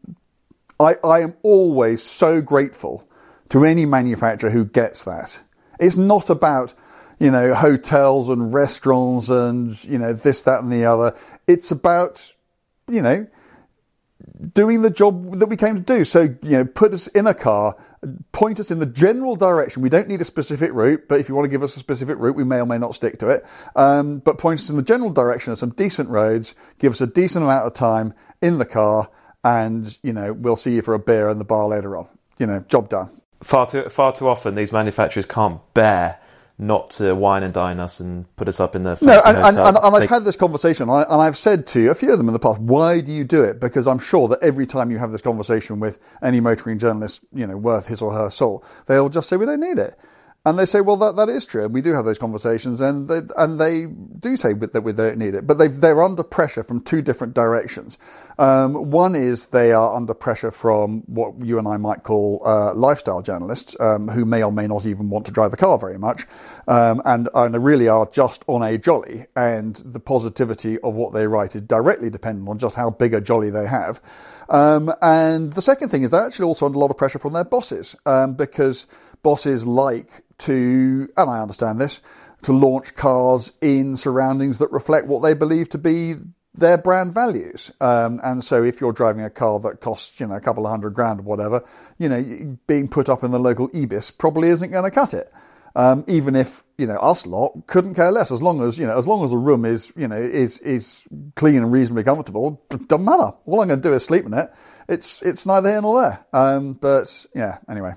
[SPEAKER 7] I, I am always so grateful to any manufacturer who gets that. It's not about, you know, hotels and restaurants and, you know, this, that, and the other. It's about, you know, doing the job that we came to do. So, you know, put us in a car, point us in the general direction. We don't need a specific route, but if you want to give us a specific route, we may or may not stick to it. Um, but point us in the general direction of some decent roads, give us a decent amount of time in the car, and, you know, we'll see you for a beer in the bar later on. You know, job done.
[SPEAKER 6] Far too, far too often, these manufacturers can't bear not to wine and dine us and put us up in the
[SPEAKER 7] no, and, and, and, and I've
[SPEAKER 6] they...
[SPEAKER 7] had this conversation, and, I, and I've said to a few of them in the past, why do you do it? Because I'm sure that every time you have this conversation with any motoring journalist, you know, worth his or her salt, they'll just say, we don't need it. And they say, well, that, that is true. And we do have those conversations, and they, and they do say that we don't need it. But they've, they're under pressure from two different directions. Um, one is they are under pressure from what you and I might call uh, lifestyle journalists, um, who may or may not even want to drive the car very much, um, and, and really are just on a jolly. And the positivity of what they write is directly dependent on just how big a jolly they have. Um, and the second thing is they're actually also under a lot of pressure from their bosses, um, because bosses like to, and I understand this, to launch cars in surroundings that reflect what they believe to be their brand values. Um, and so if you're driving a car that costs, you know, a couple of hundred grand or whatever, you know, being put up in the local Ibis probably isn't going to cut it. Um, even if, you know, us lot couldn't care less, as long as, you know, as long as the room is, you know, is, is clean and reasonably comfortable, doesn't matter. All I'm going to do is sleep in it. It's, it's neither here nor there. Um, but yeah, anyway.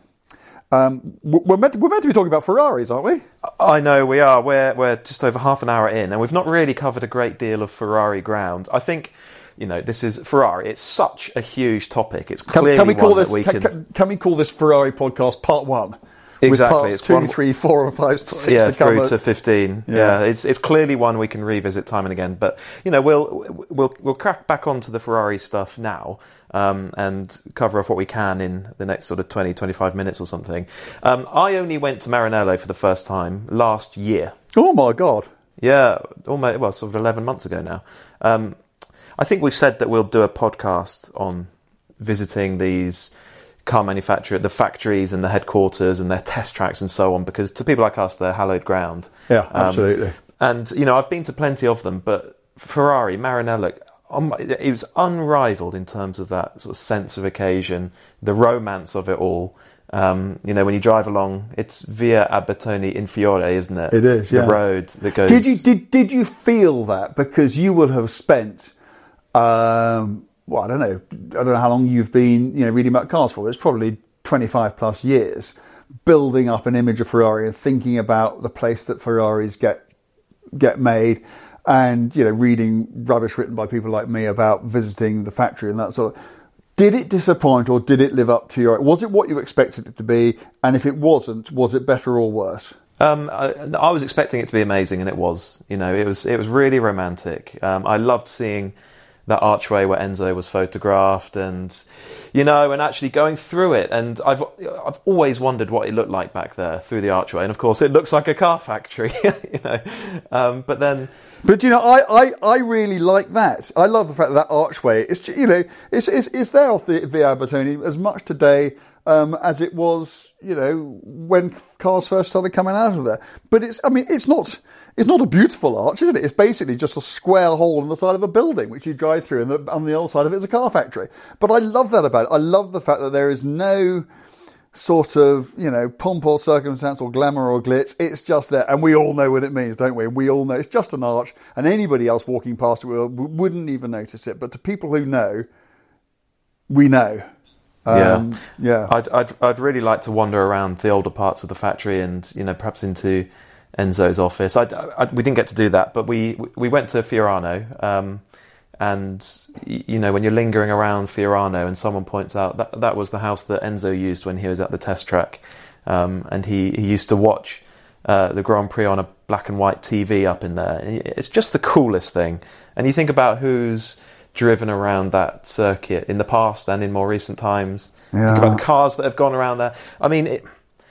[SPEAKER 7] Um, we're meant to, we're meant to be talking about Ferraris, aren't we?
[SPEAKER 6] I know we are. We're we're just over half an hour in, and we've not really covered a great deal of Ferrari ground. I think, you know, this is Ferrari. It's such a huge topic. It's clearly
[SPEAKER 7] can, can we call
[SPEAKER 6] one
[SPEAKER 7] this,
[SPEAKER 6] that we
[SPEAKER 7] can,
[SPEAKER 6] can...
[SPEAKER 7] can, can we call this Ferrari podcast part one?
[SPEAKER 6] Exactly.
[SPEAKER 7] With parts
[SPEAKER 6] it's
[SPEAKER 7] two,
[SPEAKER 6] one...
[SPEAKER 7] three, four, and five, six
[SPEAKER 6] yeah,
[SPEAKER 7] to
[SPEAKER 6] through
[SPEAKER 7] come
[SPEAKER 6] to fifteen. Yeah. yeah, it's it's clearly one we can revisit time and again. But you know, we'll we'll we'll crack back onto the Ferrari stuff now. Um, and cover off what we can in the next sort of twenty, twenty-five minutes or something. Um, I only went to Maranello for the first time last year.
[SPEAKER 7] Oh my God.
[SPEAKER 6] Yeah, almost, well, sort of eleven months ago now. Um, I think we've said that we'll do a podcast on visiting these car manufacturer, the factories and the headquarters and their test tracks and so on, because to people like us, they're hallowed ground.
[SPEAKER 7] Yeah,
[SPEAKER 6] um,
[SPEAKER 7] absolutely.
[SPEAKER 6] And, you know, I've been to plenty of them, but Ferrari, Maranello, it was unrivaled in terms of that sort of sense of occasion, the romance of it all. Um, you know, when you drive along, it's Via Abetoni in Fiore, isn't it?
[SPEAKER 7] It is, yeah.
[SPEAKER 6] The road that goes...
[SPEAKER 7] Did you did did you feel that? Because you would have spent, um, well, I don't know, I don't know how long you've been, you know, reading about cars for. It's probably twenty-five plus years, building up an image of Ferrari and thinking about the place that Ferraris get get made. And, you know, reading rubbish written by people like me about visiting the factory and that sort of... Did it disappoint, or did it live up to your... Was it what you expected it to be? And if it wasn't, was it better or worse?
[SPEAKER 6] Um, I, I was expecting it to be amazing, and it was. You know, it was it was really romantic. Um, I loved seeing that archway where Enzo was photographed, and you know, and actually going through it. And I've I've always wondered what it looked like back there through the archway. And of course, it looks like a car factory. you know, um, but then.
[SPEAKER 7] But you know, I, I, I really like that. I love the fact that that archway is, you know, it's it's, it's there off the Via Bertoni as much today um, as it was, you know, when cars first started coming out of there. But it's, I mean, it's not. It's not a beautiful arch, isn't it? It's basically just a square hole in the side of a building, which you drive through, and the, on the other side of it is a car factory. But I love that about it. I love the fact that there is no sort of, you know, pomp or circumstance or glamour or glitz. It's just there. And we all know what it means, don't we? We all know it's just an arch, and anybody else walking past it wouldn't even notice it. But to people who know, we know. Um,
[SPEAKER 6] yeah.
[SPEAKER 7] Yeah.
[SPEAKER 6] I'd, I'd, I'd really like to wander around the older parts of the factory and, you know, perhaps into Enzo's office. I, I, we didn't get to do that, but we we went to Fiorano, um, and you know, when you're lingering around Fiorano and someone points out that that was the house that Enzo used when he was at the test track, um, and he, he used to watch uh, the Grand Prix on a black and white T V up in there. It's just the coolest thing. And you think about who's driven around that circuit in the past and in more recent times.
[SPEAKER 7] Yeah.
[SPEAKER 6] Think about the cars that have gone around there. I mean, it,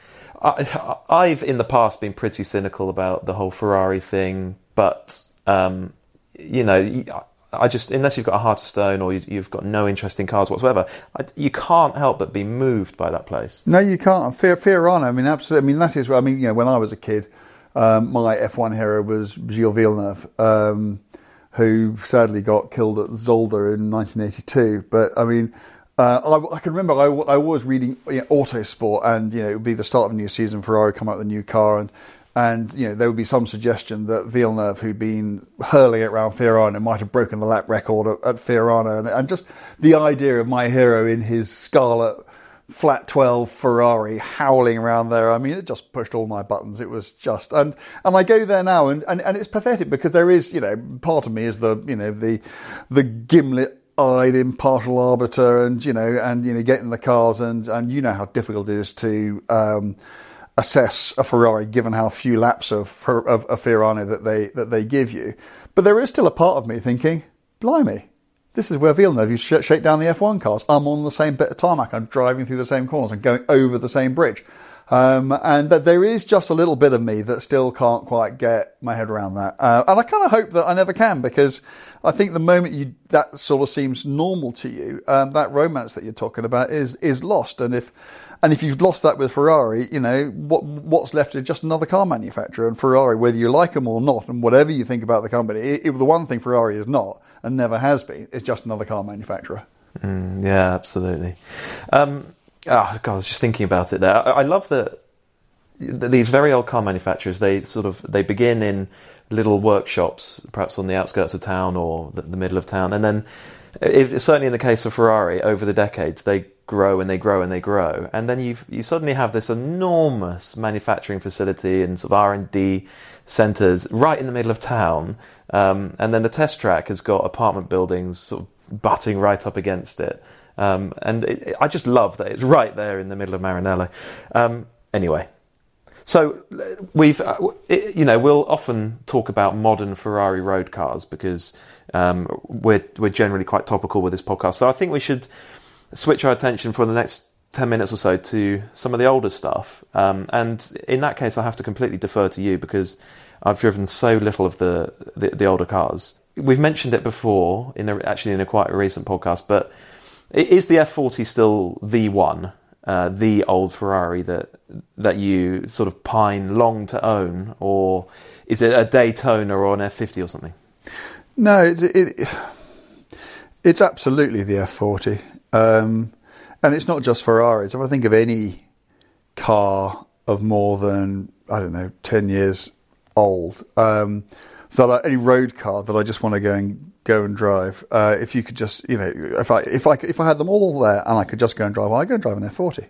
[SPEAKER 6] I, I've in the past been pretty cynical about the whole Ferrari thing, but um, you know, I just unless you've got a heart of stone or you've got no interest in cars whatsoever, I, you can't help but be moved by that place.
[SPEAKER 7] No, you can't. Fiorano, I mean, absolutely. I mean, that is. I mean, you know, when I was a kid, um, my F one hero was Gilles Villeneuve, um, who sadly got killed at Zolder in nineteen eighty-two. But I mean. Uh, I, I can remember I, I was reading you know, Autosport, and you know it would be the start of a new season. Ferrari come out with a new car, and and you know there would be some suggestion that Villeneuve, who'd been hurling it around Fiorano, might have broken the lap record at, at Fiorano, and, and just the idea of my hero in his scarlet flat twelve Ferrari howling around there. I mean, it just pushed all my buttons. It was just and and I go there now, and, and, and it's pathetic because there is you know part of me is the you know the the gimlet eyed impartial arbiter, and you know and you know get in the cars, and and you know how difficult it is to um assess a Ferrari given how few laps of of a Fiorano that they that they give you. But there is still a part of me thinking, blimey, this is where Villeneuve you sh- shake down the F one cars. I'm on the same bit of tarmac, I'm driving through the same corners and going over the same bridge, um and that there is just a little bit of me that still can't quite get my head around that, uh, and I kind of hope that I never can, because I think the moment you that sort of seems normal to you, um, that romance that you're talking about is is lost. And if and if you've lost that with Ferrari, you know what what's left is just another car manufacturer. And Ferrari, whether you like them or not, and whatever you think about the company, it, it, the one thing Ferrari is not and never has been is just another car manufacturer.
[SPEAKER 6] Mm, yeah, absolutely. Um, oh God, I was just thinking about it there. I, I love that these very old car manufacturers. They sort of they begin in little workshops, perhaps on the outskirts of town or the, the middle of town, and then, it, certainly in the case of Ferrari, over the decades they grow and they grow and they grow, and then you you suddenly have this enormous manufacturing facility and sort of R and D centres right in the middle of town, um, and then the test track has got apartment buildings sort of butting right up against it, um, and it, it, I just love that it's right there in the middle of Maranello. Um, anyway. So we've, you know, we'll often talk about modern Ferrari road cars because um, we're we're generally quite topical with this podcast. So I think we should switch our attention for the next ten minutes or so to some of the older stuff. Um, and in that case, I have to completely defer to you because I've driven so little of the the, the older cars. We've mentioned it before, in a, actually in a quite a recent podcast, but is the F forty still the one? Uh, the old Ferrari that that you sort of pine long to own, or is it a Daytona or an F fifty or something?
[SPEAKER 7] No, it, it it's absolutely the F forty, um, and it's not just Ferraris. If I think of any car of more than I don't know ten years old, um, that I, any road car that I just want to go and go and drive. Uh, if you could just, you know, if I if I if I had them all there and I could just go and drive, well, I'd go and drive an F forty.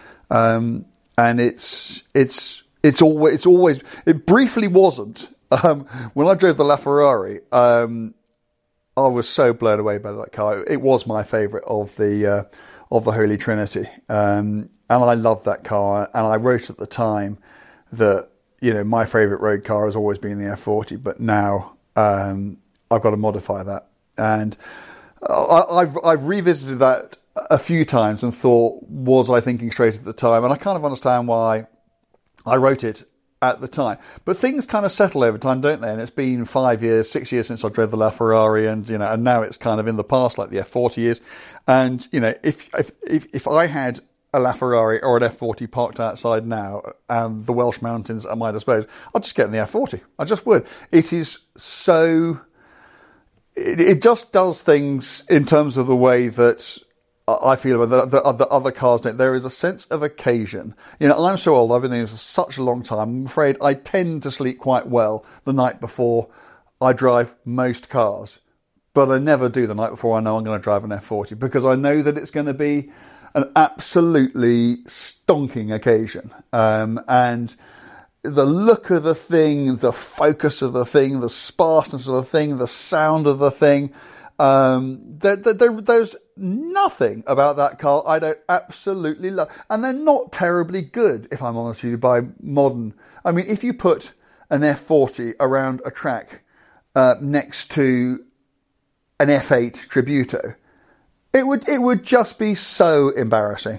[SPEAKER 7] Um, and it's it's it's always it's always it briefly wasn't. Um, when I drove the LaFerrari, um, I was so blown away by that car. It was my favourite of the uh, of the Holy Trinity, um, and I loved that car. And I wrote at the time that you know, my favourite road car has always been the F forty, but now um, I've got to modify that. And I, I've I've revisited that a few times and thought, was I thinking straight at the time? And I kind of understand why I wrote it at the time. But things kind of settle over time, don't they? And it's been five years, six years since I drove the LaFerrari, and you know, and now it's kind of in the past, like the F forty is. And you know, if if if, if I had a LaFerrari or an F forty parked outside now, and the Welsh mountains at my disposal, I'd just get in the F forty. I just would. It is so. It, it just does things in terms of the way that I feel about the, the, the other cars don't. There is a sense of occasion. You know, I'm so old. I've been doing this for such a long time. I'm afraid I tend to sleep quite well the night before I drive most cars, but I never do the night before I know I'm going to drive an F forty, because I know that it's going to be an absolutely stonking occasion. Um, and the look of the thing, the focus of the thing, the sparseness of the thing, the sound of the thing, um, there, there, there's nothing about that car I don't absolutely love. And they're not terribly good, if I'm honest with you, by modern. I mean, if you put an F forty around a track uh, next to an F eight Tributo, It would it would just be so embarrassing.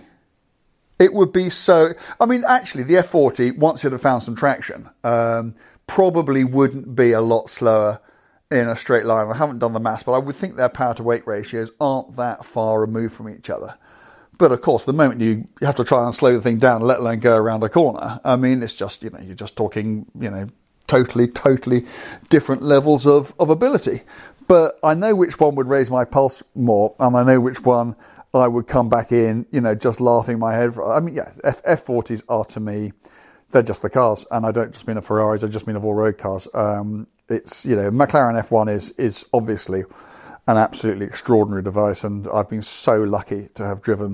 [SPEAKER 7] It would be so... I mean, actually, the F forty, once it had found some traction, um, probably wouldn't be a lot slower in a straight line. I haven't done the maths, but I would think their power-to-weight ratios aren't that far removed from each other. But, of course, the moment you, you have to try and slow the thing down, let alone go around a corner, I mean, it's just, you know, you're just talking, you know, totally, totally different levels of, of ability. But I know which one would raise my pulse more, and I know which one I would come back in, you know, just laughing my head. I mean, yeah, F- F40s are, to me, they're just the cars. And I don't just mean of Ferraris, I just mean of all road cars. Um, it's, you know, McLaren F one is is obviously an absolutely extraordinary device, and I've been so lucky to have driven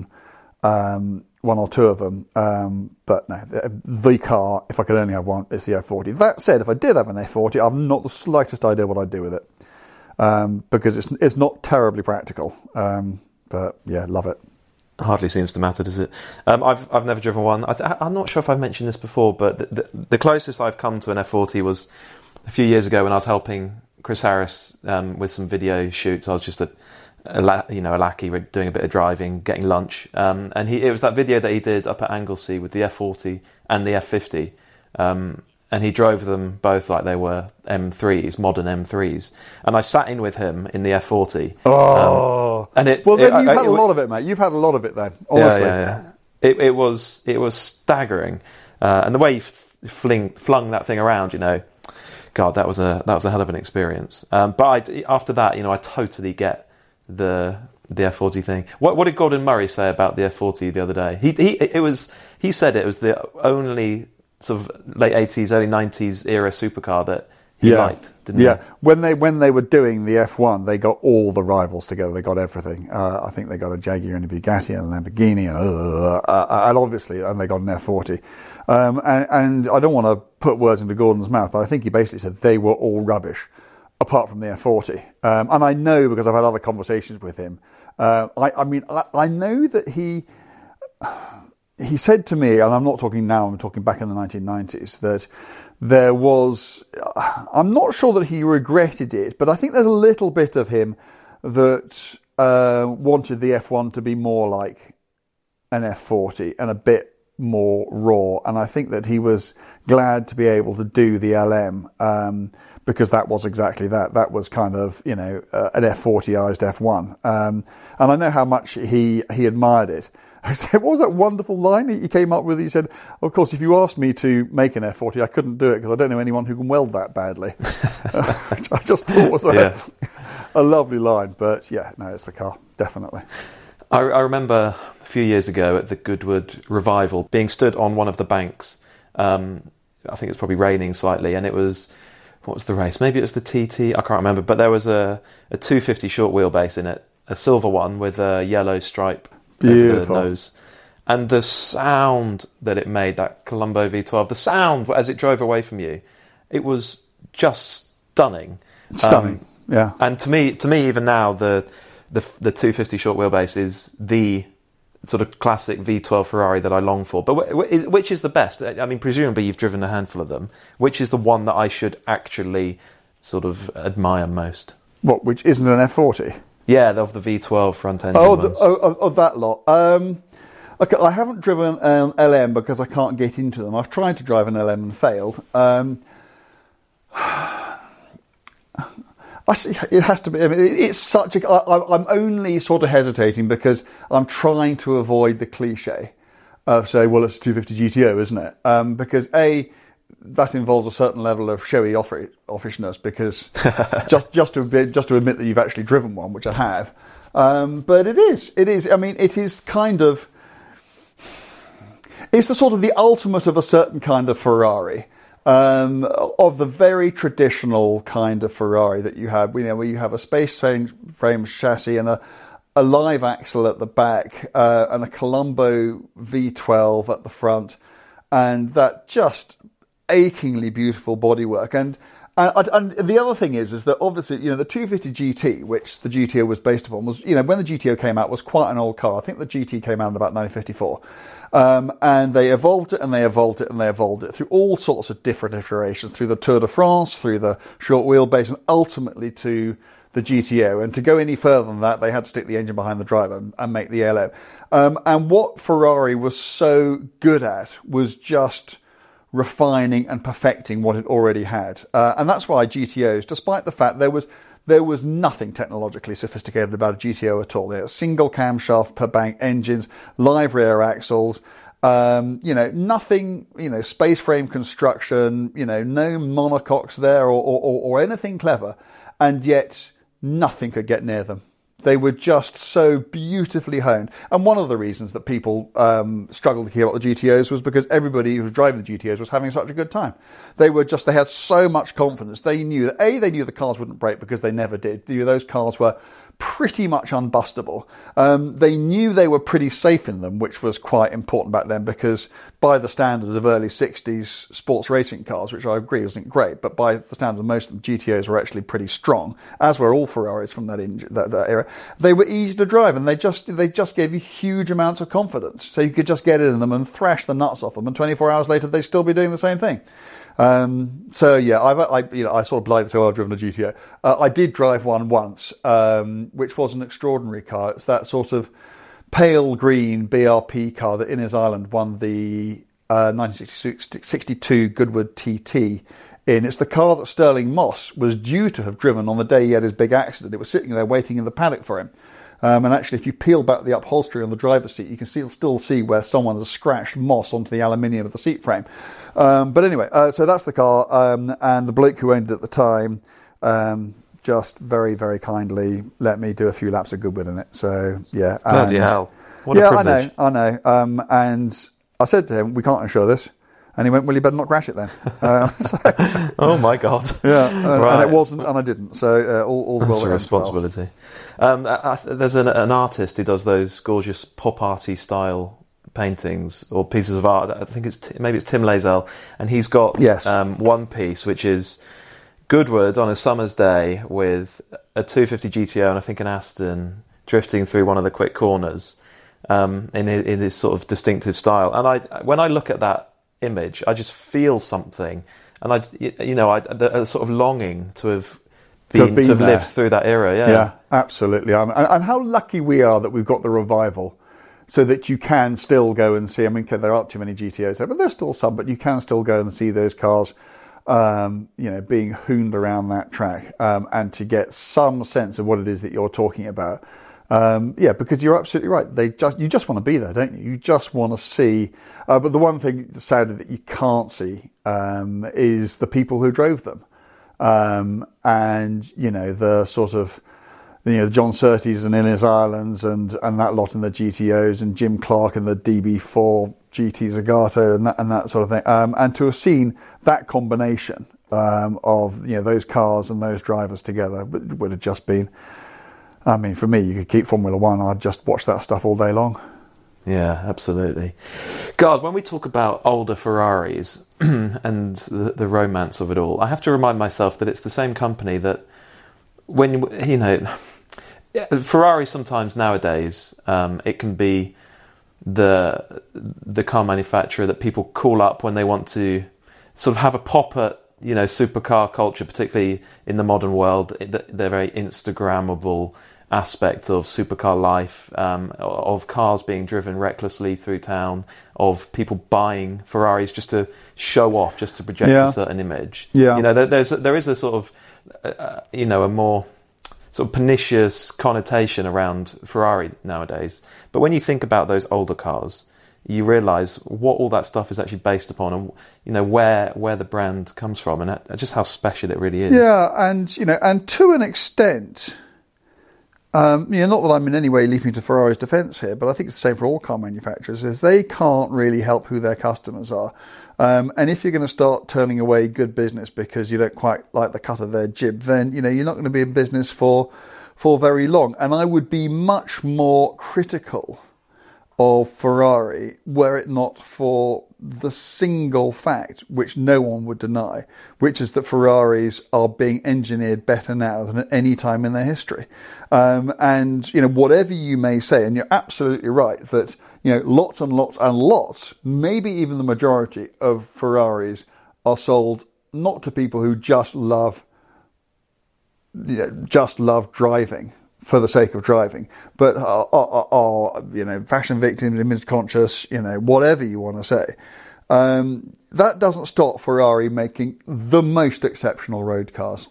[SPEAKER 7] um, one or two of them. Um, but no, the, the car, if I could only have one, is the F forty. That said, if I did have an F forty, I've not the slightest idea what I'd do with it. Um, because it's it's not terribly practical, um, but yeah, love it.
[SPEAKER 6] Hardly seems to matter, does it? Um, I've I've never driven one. I, I'm not sure if I've mentioned this before, but the, the, the closest I've come to an F forty was a few years ago when I was helping Chris Harris um, with some video shoots. I was just a, a la, you know a lackey doing a bit of driving, getting lunch, um, and he it was that video that he did up at Anglesey with the F forty and the F fifty. Um, And he drove them both like they were M threes, modern M threes. And I sat in with him in the F forty.
[SPEAKER 7] Oh,
[SPEAKER 6] um, and it.
[SPEAKER 7] Well, then
[SPEAKER 6] it,
[SPEAKER 7] you've
[SPEAKER 6] I,
[SPEAKER 7] had
[SPEAKER 6] it,
[SPEAKER 7] a lot of it, mate. You've had a lot of it, then. Honestly,
[SPEAKER 6] yeah, yeah, yeah. It, it was it was staggering, uh, and the way he f- fling, flung that thing around, you know, God, that was a that was a hell of an experience. Um, but I, after that, you know, I totally get the the F forty thing. What what did Gordon Murray say about the F forty the other day? He he it was he said it was the only sort of late eighties, early nineties era supercar that he
[SPEAKER 7] yeah.
[SPEAKER 6] liked, didn't
[SPEAKER 7] yeah.
[SPEAKER 6] he? Yeah.
[SPEAKER 7] When they when they were doing the F one, they got all the rivals together. They got everything. Uh, I think they got a Jaguar and a Bugatti and a Lamborghini, and, uh, uh, and obviously, and they got an F forty. Um, and, and I don't want to put words into Gordon's mouth, but I think he basically said they were all rubbish, apart from the F forty. Um, and I know, because I've had other conversations with him. Uh, I, I mean, I, I know that he. He said to me, and I'm not talking now, I'm talking back in the nineteen nineties, that there was, I'm not sure that he regretted it, but I think there's a little bit of him that uh, wanted the F one to be more like an F forty and a bit more raw. And I think that he was glad to be able to do the L M, um, because that was exactly that. That was kind of, you know, uh, an F forty-ized F one. Um, and I know how much he, he admired it. I said, what was that wonderful line he came up with? He said, of course, if you asked me to make an F forty, I couldn't do it because I don't know anyone who can weld that badly. I just thought it was a, yeah. a lovely line. But yeah, no, it's the car, definitely.
[SPEAKER 6] I, I remember a few years ago at the Goodwood Revival being stood on one of the banks. Um, I think it was probably raining slightly, and it was, what was the race? Maybe it was the T T, I can't remember. But there was a, a two fifty short wheelbase in it, a silver one with a yellow stripe.
[SPEAKER 7] Beautiful.
[SPEAKER 6] Over the nose. And the sound that it made, that Colombo V twelve, the sound as it drove away from you, it was just stunning.
[SPEAKER 7] Stunning, um, yeah.
[SPEAKER 6] And to me, to me, even now, the the the two fifty short wheelbase is the sort of classic V twelve Ferrari that I long for. But wh- which is the best? I mean, presumably you've driven a handful of them. Which is the one that I should actually sort of admire most?
[SPEAKER 7] What, which isn't an F forty?
[SPEAKER 6] Yeah, of the V twelve front engine
[SPEAKER 7] oh,
[SPEAKER 6] ones.
[SPEAKER 7] The, oh, of, of that lot. Um, okay, I haven't driven an L M because I can't get into them. I've tried to drive an L M and failed. Um, I see, it has to be. I mean, it's such a. I, I'm only sort of hesitating because I'm trying to avoid the cliche of saying, "Well, it's a two fifty G T O, isn't it?" Um, because a that involves a certain level of showy offer, offishness. Because just just to be, just to admit that you've actually driven one, which I have, um, but it is. It is. I mean, it is kind of. It's the sort of the ultimate of a certain kind of Ferrari. Um, of the very traditional kind of Ferrari that you have, you know, where you have a space frame, frame chassis and a, a live axle at the back, uh, and a Colombo V twelve at the front, and that just achingly beautiful bodywork. And, and and the other thing is, is that obviously, you know, the two fifty G T, which the G T O was based upon, was, you know, when the G T O came out, was quite an old car. I think the G T came out in about nineteen fifty-four. Um, and they evolved it and they evolved it and they evolved it through all sorts of different iterations, through the Tour de France, through the short wheelbase, and ultimately to the G T O. And to go any further than that, they had to stick the engine behind the driver and, and make the L M. Um, and what Ferrari was so good at was just refining and perfecting what it already had. Uh, and that's why G T Os, despite the fact there was There was nothing technologically sophisticated about a G T O at all. You know, single camshaft per bank engines, live rear axles, um, you know, nothing, you know, space frame construction, you know, no monocoques there or, or, or anything clever. And yet nothing could get near them. They were just so beautifully honed. And one of the reasons that people um, struggled to keep up with the G T Os was because everybody who was driving the G T Os was having such a good time. They were just, they had so much confidence. They knew that, A, they knew the cars wouldn't break because they never did. Those cars were pretty much unbustable. Um, they knew they were pretty safe in them, which was quite important back then because by the standards of early sixties sports racing cars, which I agree wasn't great, but by the standards of most of them, G T Os were actually pretty strong, as were all Ferraris from that, in, that, that era. They were easy to drive and they just they just gave you huge amounts of confidence. So you could just get in them and thrash the nuts off them, and twenty-four hours later they'd still be doing the same thing. Um, so yeah, I've, I, you know, I sort of blindly say, oh, I've driven a G T O. Uh, I did drive one once, um, which was an extraordinary car. It's that sort of pale green B R P car that Innes Ireland won the uh, nineteen sixty-two Goodwood T T in. It's the car that Stirling Moss was due to have driven on the day he had his big accident. It was sitting there waiting in the paddock for him. Um, and actually, if you peel back the upholstery on the driver's seat, you can see, still see where someone has scratched moss onto the aluminium of the seat frame. Um, but anyway, uh, so that's the car. Um, and the bloke who owned it at the time um, just very, very kindly let me do a few laps of Goodwood in it. So, yeah.
[SPEAKER 6] Bloody
[SPEAKER 7] and,
[SPEAKER 6] hell. What
[SPEAKER 7] yeah,
[SPEAKER 6] a privilege.
[SPEAKER 7] I know, I know. Um, and I said to him, we can't insure this. And he went, well, you better not crash it then. Uh, so,
[SPEAKER 6] oh, my God.
[SPEAKER 7] Yeah, and,
[SPEAKER 6] right.
[SPEAKER 7] and it wasn't, and I didn't. So uh, all, all the
[SPEAKER 6] That's
[SPEAKER 7] well
[SPEAKER 6] a responsibility. Well. Um, I, I, there's an, an artist who does those gorgeous pop arty style paintings or pieces of art. I think it's maybe it's Tim Lazell, and he's got
[SPEAKER 7] yes.
[SPEAKER 6] um, one piece which is Goodwood on a summer's day with a two fifty G T O and I think an Aston drifting through one of the quick corners um, in, in this sort of distinctive style. And I, when I look at that image, I just feel something, and I, you know, I, a sort of longing to have. Been, to have, been to have lived through that era, yeah.
[SPEAKER 7] Yeah, absolutely. Um, and, and how lucky we are that we've got the revival so that you can still go and see, I mean, there aren't too many G T Os there, but there's still some, but you can still go and see those cars, um, you know, being hooned around that track um, and to get some sense of what it is that you're talking about. Um, yeah, because you're absolutely right. They just you just want to be there, don't you? You just want to see. Uh, but the one thing, sadly, that you can't see um, is the people who drove them. Um, and, you know, the sort of, you know, John Surtees and Innes Irelands and, and that lot in the G T Os and Jim Clark in the D B four G T Zagato and that, and that sort of thing. Um, and to have seen that combination, um, of, you know, those cars and those drivers together would, would have just been, I mean, for me, you could keep Formula One. I'd just watch that stuff all day long.
[SPEAKER 6] Yeah, absolutely. God, when we talk about older Ferraris and the, the romance of it all, I have to remind myself that it's the same company that when, you know, Ferrari sometimes nowadays, um, it can be the the car manufacturer that people call up when they want to sort of have a pop at, you know, supercar culture, particularly in the modern world, the, the very Instagrammable aspect of supercar life, um, of cars being driven recklessly through town, of people buying Ferraris just to show off, just to project
[SPEAKER 7] yeah.
[SPEAKER 6] a certain image.
[SPEAKER 7] Yeah.
[SPEAKER 6] You know, there, there's there is a sort of, uh, you know, a more sort of pernicious connotation around Ferrari nowadays. But when you think about those older cars, you realise what all that stuff is actually based upon, and you know where where the brand comes from, and just how special it really is.
[SPEAKER 7] Yeah, and you know, and to an extent, um, you know, not that I'm in any way leaping to Ferrari's defence here, but I think it's the same for all car manufacturers: is they can't really help who their customers are. Um, and if you're going to start turning away good business because you don't quite like the cut of their jib, then you know you're not going to be in business for for very long. And I would be much more critical of Ferrari were it not for the single fact, which no one would deny, which is that Ferraris are being engineered better now than at any time in their history. Um, and, you know, whatever you may say, and you're absolutely right that, you know, lots and lots and lots, maybe even the majority of Ferraris are sold not to people who just love, you know, just love driving for the sake of driving, but are, are, are you know, fashion victims, image conscious, you know, whatever you want to say. Um, that doesn't stop Ferrari making the most exceptional road cars.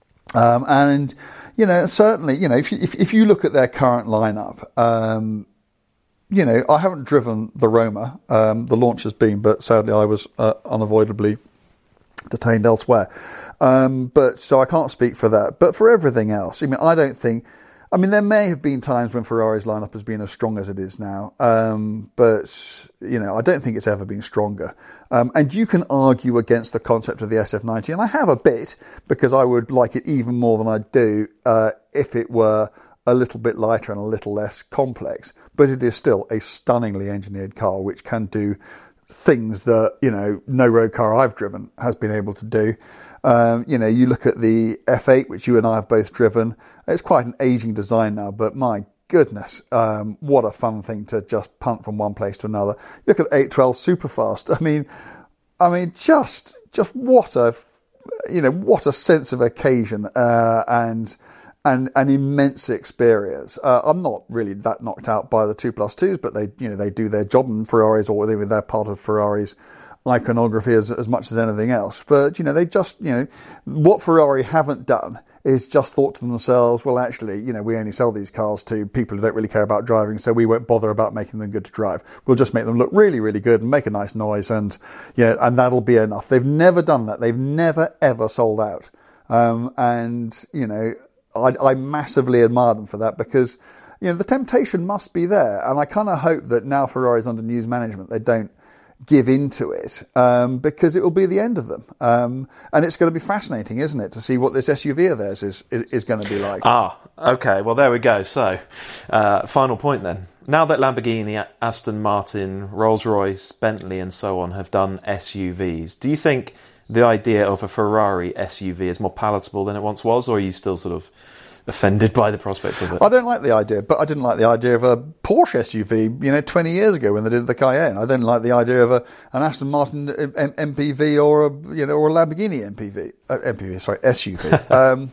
[SPEAKER 7] Um, and, you know, certainly, you know, if you, if, if you look at their current lineup, um, you know, I haven't driven the Roma. Um, the launch has been, but sadly I was uh, unavoidably detained elsewhere. Um, but so I can't speak for that. But for everything else, I mean, I don't think, I mean, there may have been times when Ferrari's lineup has been as strong as it is now, um, but, you know, I don't think it's ever been stronger. Um, and you can argue against the concept of the S F ninety, and I have a bit, because I would like it even more than I do uh, if it were a little bit lighter and a little less complex. But it is still a stunningly engineered car, which can do things that, you know, no road car I've driven has been able to do. Um, you know, you look at the F eight, which you and I have both driven. It's quite an aging design now, but my goodness, um, what a fun thing to just punt from one place to another. Look at eight twelve Superfast. I mean, I mean, just, just what a, you know, what a sense of occasion uh, and and an immense experience. Uh, I'm not really that knocked out by the two plus twos, but they, you know, they do their job in Ferraris, or they're part of Ferrari's iconography as, as much as anything else. But, you know, they just, you know, what Ferrari haven't done is just thought to themselves, well, actually, you know, we only sell these cars to people who don't really care about driving, so we won't bother about making them good to drive. We'll just make them look really, really good and make a nice noise, and, you know, and that'll be enough. They've never done that. They've never, ever sold out. Um, and, you know, I, I massively admire them for that, because, you know, the temptation must be there. And I kind of hope that now Ferrari's under news management, they don't give into it, um, because it will be the end of them. Um, and it's going to be fascinating, isn't it, to see what this S U V of theirs is, is, is going to be like.
[SPEAKER 6] Ah, okay. Well, there we go. So, uh, final point then. Now that Lamborghini, Aston Martin, Rolls-Royce, Bentley and so on have done S U Vs, do you think the idea of a Ferrari S U V is more palatable than it once was, or are you still sort of offended by the prospect of it?
[SPEAKER 7] I don't like the idea, but I didn't like the idea of a Porsche S U V, you know, twenty years ago when they did the Cayenne. I don't like the idea of a, an Aston Martin M- MPV or a, you know, or a Lamborghini M P V, uh, M P V, sorry, S U V. um,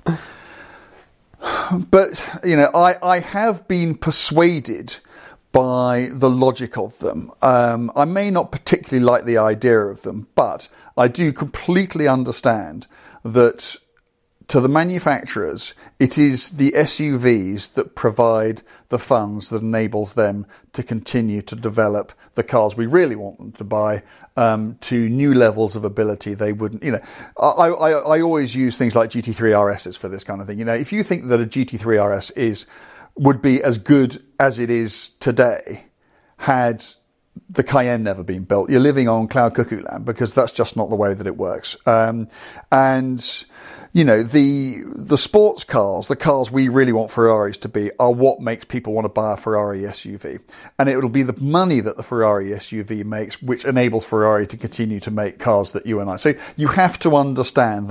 [SPEAKER 7] but, you know, I, I have been persuaded by the logic of them. Um, I may not particularly like the idea of them, but I do completely understand that to the manufacturers, it is the S U Vs that provide the funds that enables them to continue to develop the cars we really want them to buy, um, to new levels of ability they wouldn't, you know. I, I, I always use things like G T three R Ss for this kind of thing. You know, if you think that a G T three R S is, would be as good as it is today, had the Cayenne never been built, you're living on cloud cuckoo land, because that's just not the way that it works. Um, and, you know, the the sports cars, the cars we really want Ferraris to be, are what makes people want to buy a Ferrari S U V. And it will be the money that the Ferrari S U V makes which enables Ferrari to continue to make cars that you and I. So you have to understand that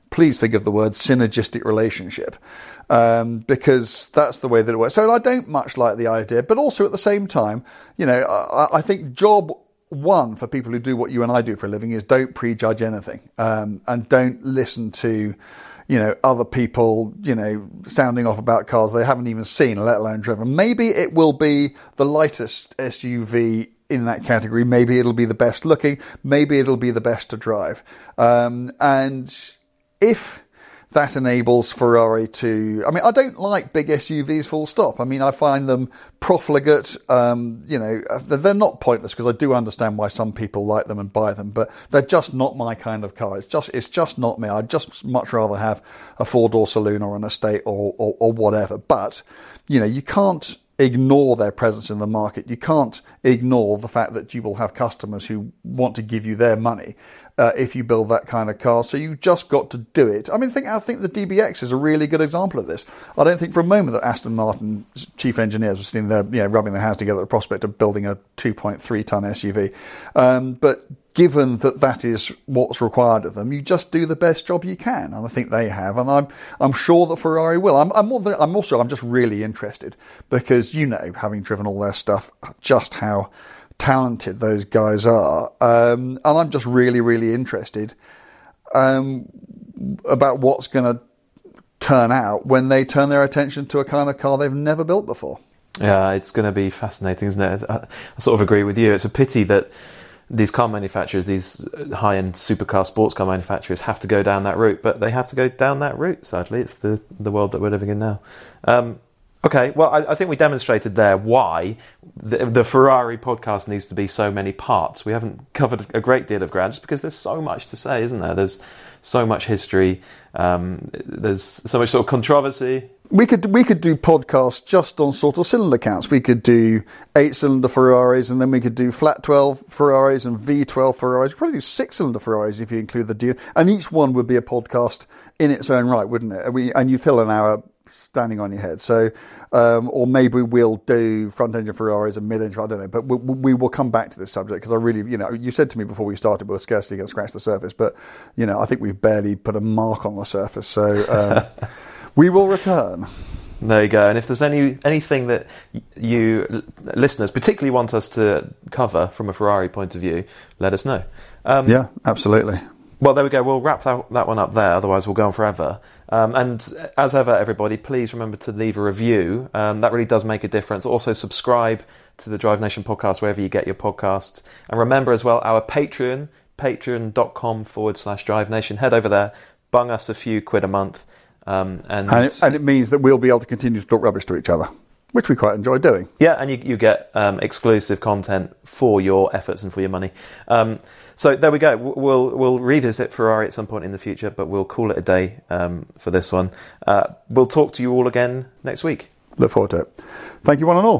[SPEAKER 7] please forgive the word, synergistic relationship. Um, because that's the way that it works. So I don't much like the idea, but also at the same time, you know, I, I think job one for people who do what you and I do for a living is don't prejudge anything, um, and don't listen to, you know, other people, you know, sounding off about cars they haven't even seen, let alone driven. Maybe it will be the lightest S U V in that category. Maybe it'll be the best looking. Maybe it'll be the best to drive. Um, and if that enables Ferrari to... I mean, I don't like big S U Vs full stop. I mean, I find them profligate. Um, you know, they're not pointless because I do understand why some people like them and buy them, but they're just not my kind of car. It's just it's just not me. I'd just much rather have a four-door saloon or an estate or, or, or whatever. But, you know, you can't ignore their presence in the market. You can't ignore the fact that you will have customers who want to give you their money uh, if you build that kind of car. So you just got to do it. I mean, think, I think the D B X is a really good example of this. I don't think for a moment that Aston Martin's chief engineers were sitting there, you know, rubbing their hands together at the prospect of building a two point three ton S U V. Um, but given that that is what's required of them, you just do the best job you can, and I think they have, and I'm I'm sure that Ferrari will. I'm I'm, more than, I'm also I'm just really interested because, you know, having driven all their stuff, just how talented those guys are, um, and I'm just really really interested um, about what's going to turn out when they turn their attention to a kind of car they've never built before.
[SPEAKER 6] Yeah, it's going to be fascinating, isn't it? I, I sort of agree with you. It's a pity that these car manufacturers, these high-end supercar sports car manufacturers, have to go down that route, but they have to go down that route, sadly. It's the, the world that we're living in now. Um, okay, well, I, I think we demonstrated there why the, the Ferrari podcast needs to be so many parts. We haven't covered a great deal of ground just because there's so much to say, isn't there? There's so much history, um, there's so much sort of controversy.
[SPEAKER 7] We could we could do podcasts just on sort of cylinder counts. We could do eight-cylinder Ferraris, and then we could do flat twelve Ferraris and V twelve Ferraris. We'd probably do six-cylinder Ferraris if you include the deal. And each one would be a podcast in its own right, wouldn't it? We, and you fill an hour standing on your head. So, um, or maybe we'll do front-engine Ferraris and mid-engine, I don't know. But we, we will come back to this subject because I really, you know, you said to me before we started we're scarcely going to scratch the surface. But, you know, I think we've barely put a mark on the surface. So... Um, we will return.
[SPEAKER 6] There you go. And if there's any anything that you listeners particularly want us to cover from a Ferrari point of view, let us know. Um,
[SPEAKER 7] yeah, absolutely.
[SPEAKER 6] Well, there we go. We'll wrap that, that one up there. Otherwise, we'll go on forever. Um, and as ever, everybody, please remember to leave a review. Um, that really does make a difference. Also, subscribe to the Drive Nation podcast wherever you get your podcasts. And remember as well, our Patreon, patreon.com forward slash Drive Nation. Head over there. Bung us a few quid a month. Um, and,
[SPEAKER 7] and, it, and it means that we'll be able to continue to talk rubbish to each other, which we quite enjoy doing.
[SPEAKER 6] Yeah, and you, you get um, exclusive content for your efforts and for your money. Um, so there we go. We'll we'll revisit Ferrari at some point in the future, but we'll call it a day um, for this one. Uh, we'll talk to you all again next week.
[SPEAKER 7] Look forward to it. Thank you one and all.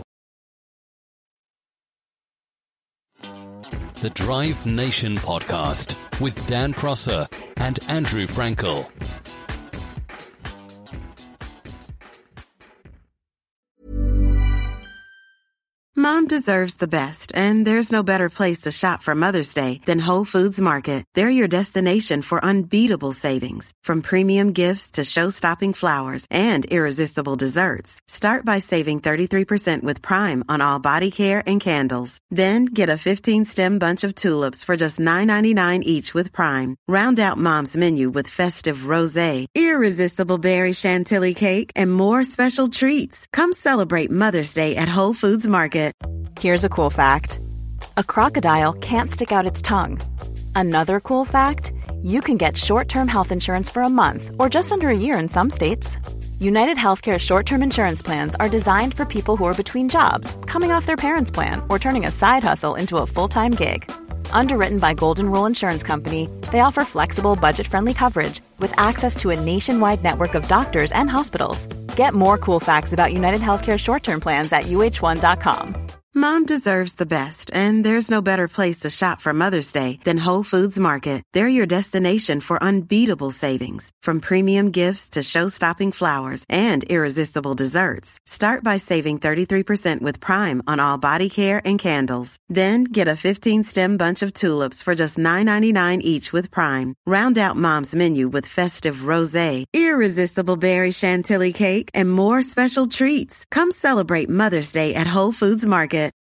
[SPEAKER 5] The Drive Nation podcast with Dan Prosser and Andrew Frankel.
[SPEAKER 8] Mom deserves the best, and there's no better place to shop for Mother's Day than Whole Foods Market. They're your destination for unbeatable savings, from premium gifts to show-stopping flowers and irresistible desserts. Start by saving thirty-three percent with Prime on all body care and candles. Then get a fifteen-stem bunch of tulips for just nine ninety-nine each with Prime. Round out Mom's menu with festive rosé, irresistible berry chantilly cake, and more special treats. Come celebrate Mother's Day at Whole Foods Market.
[SPEAKER 9] Here's a cool fact. A crocodile can't stick out its tongue. Another cool fact, you can get short-term health insurance for a month or just under a year in some states. United Healthcare short-term insurance plans are designed for people who are between jobs, coming off their parents' plan, or turning a side hustle into a full-time gig. Underwritten by Golden Rule Insurance Company, they offer flexible, budget-friendly coverage with access to a nationwide network of doctors and hospitals. Get more cool facts about United Healthcare short-term plans at U H one dot com.
[SPEAKER 8] Mom deserves the best, and there's no better place to shop for Mother's Day than Whole Foods Market. They're your destination for unbeatable savings, from premium gifts to show-stopping flowers and irresistible desserts. Start by saving thirty-three percent with Prime on all body care and candles. Then get a fifteen-stem bunch of tulips for just nine ninety-nine each with Prime. Round out Mom's menu with festive rosé, irresistible berry chantilly cake, and more special treats. Come celebrate Mother's Day at Whole Foods Market.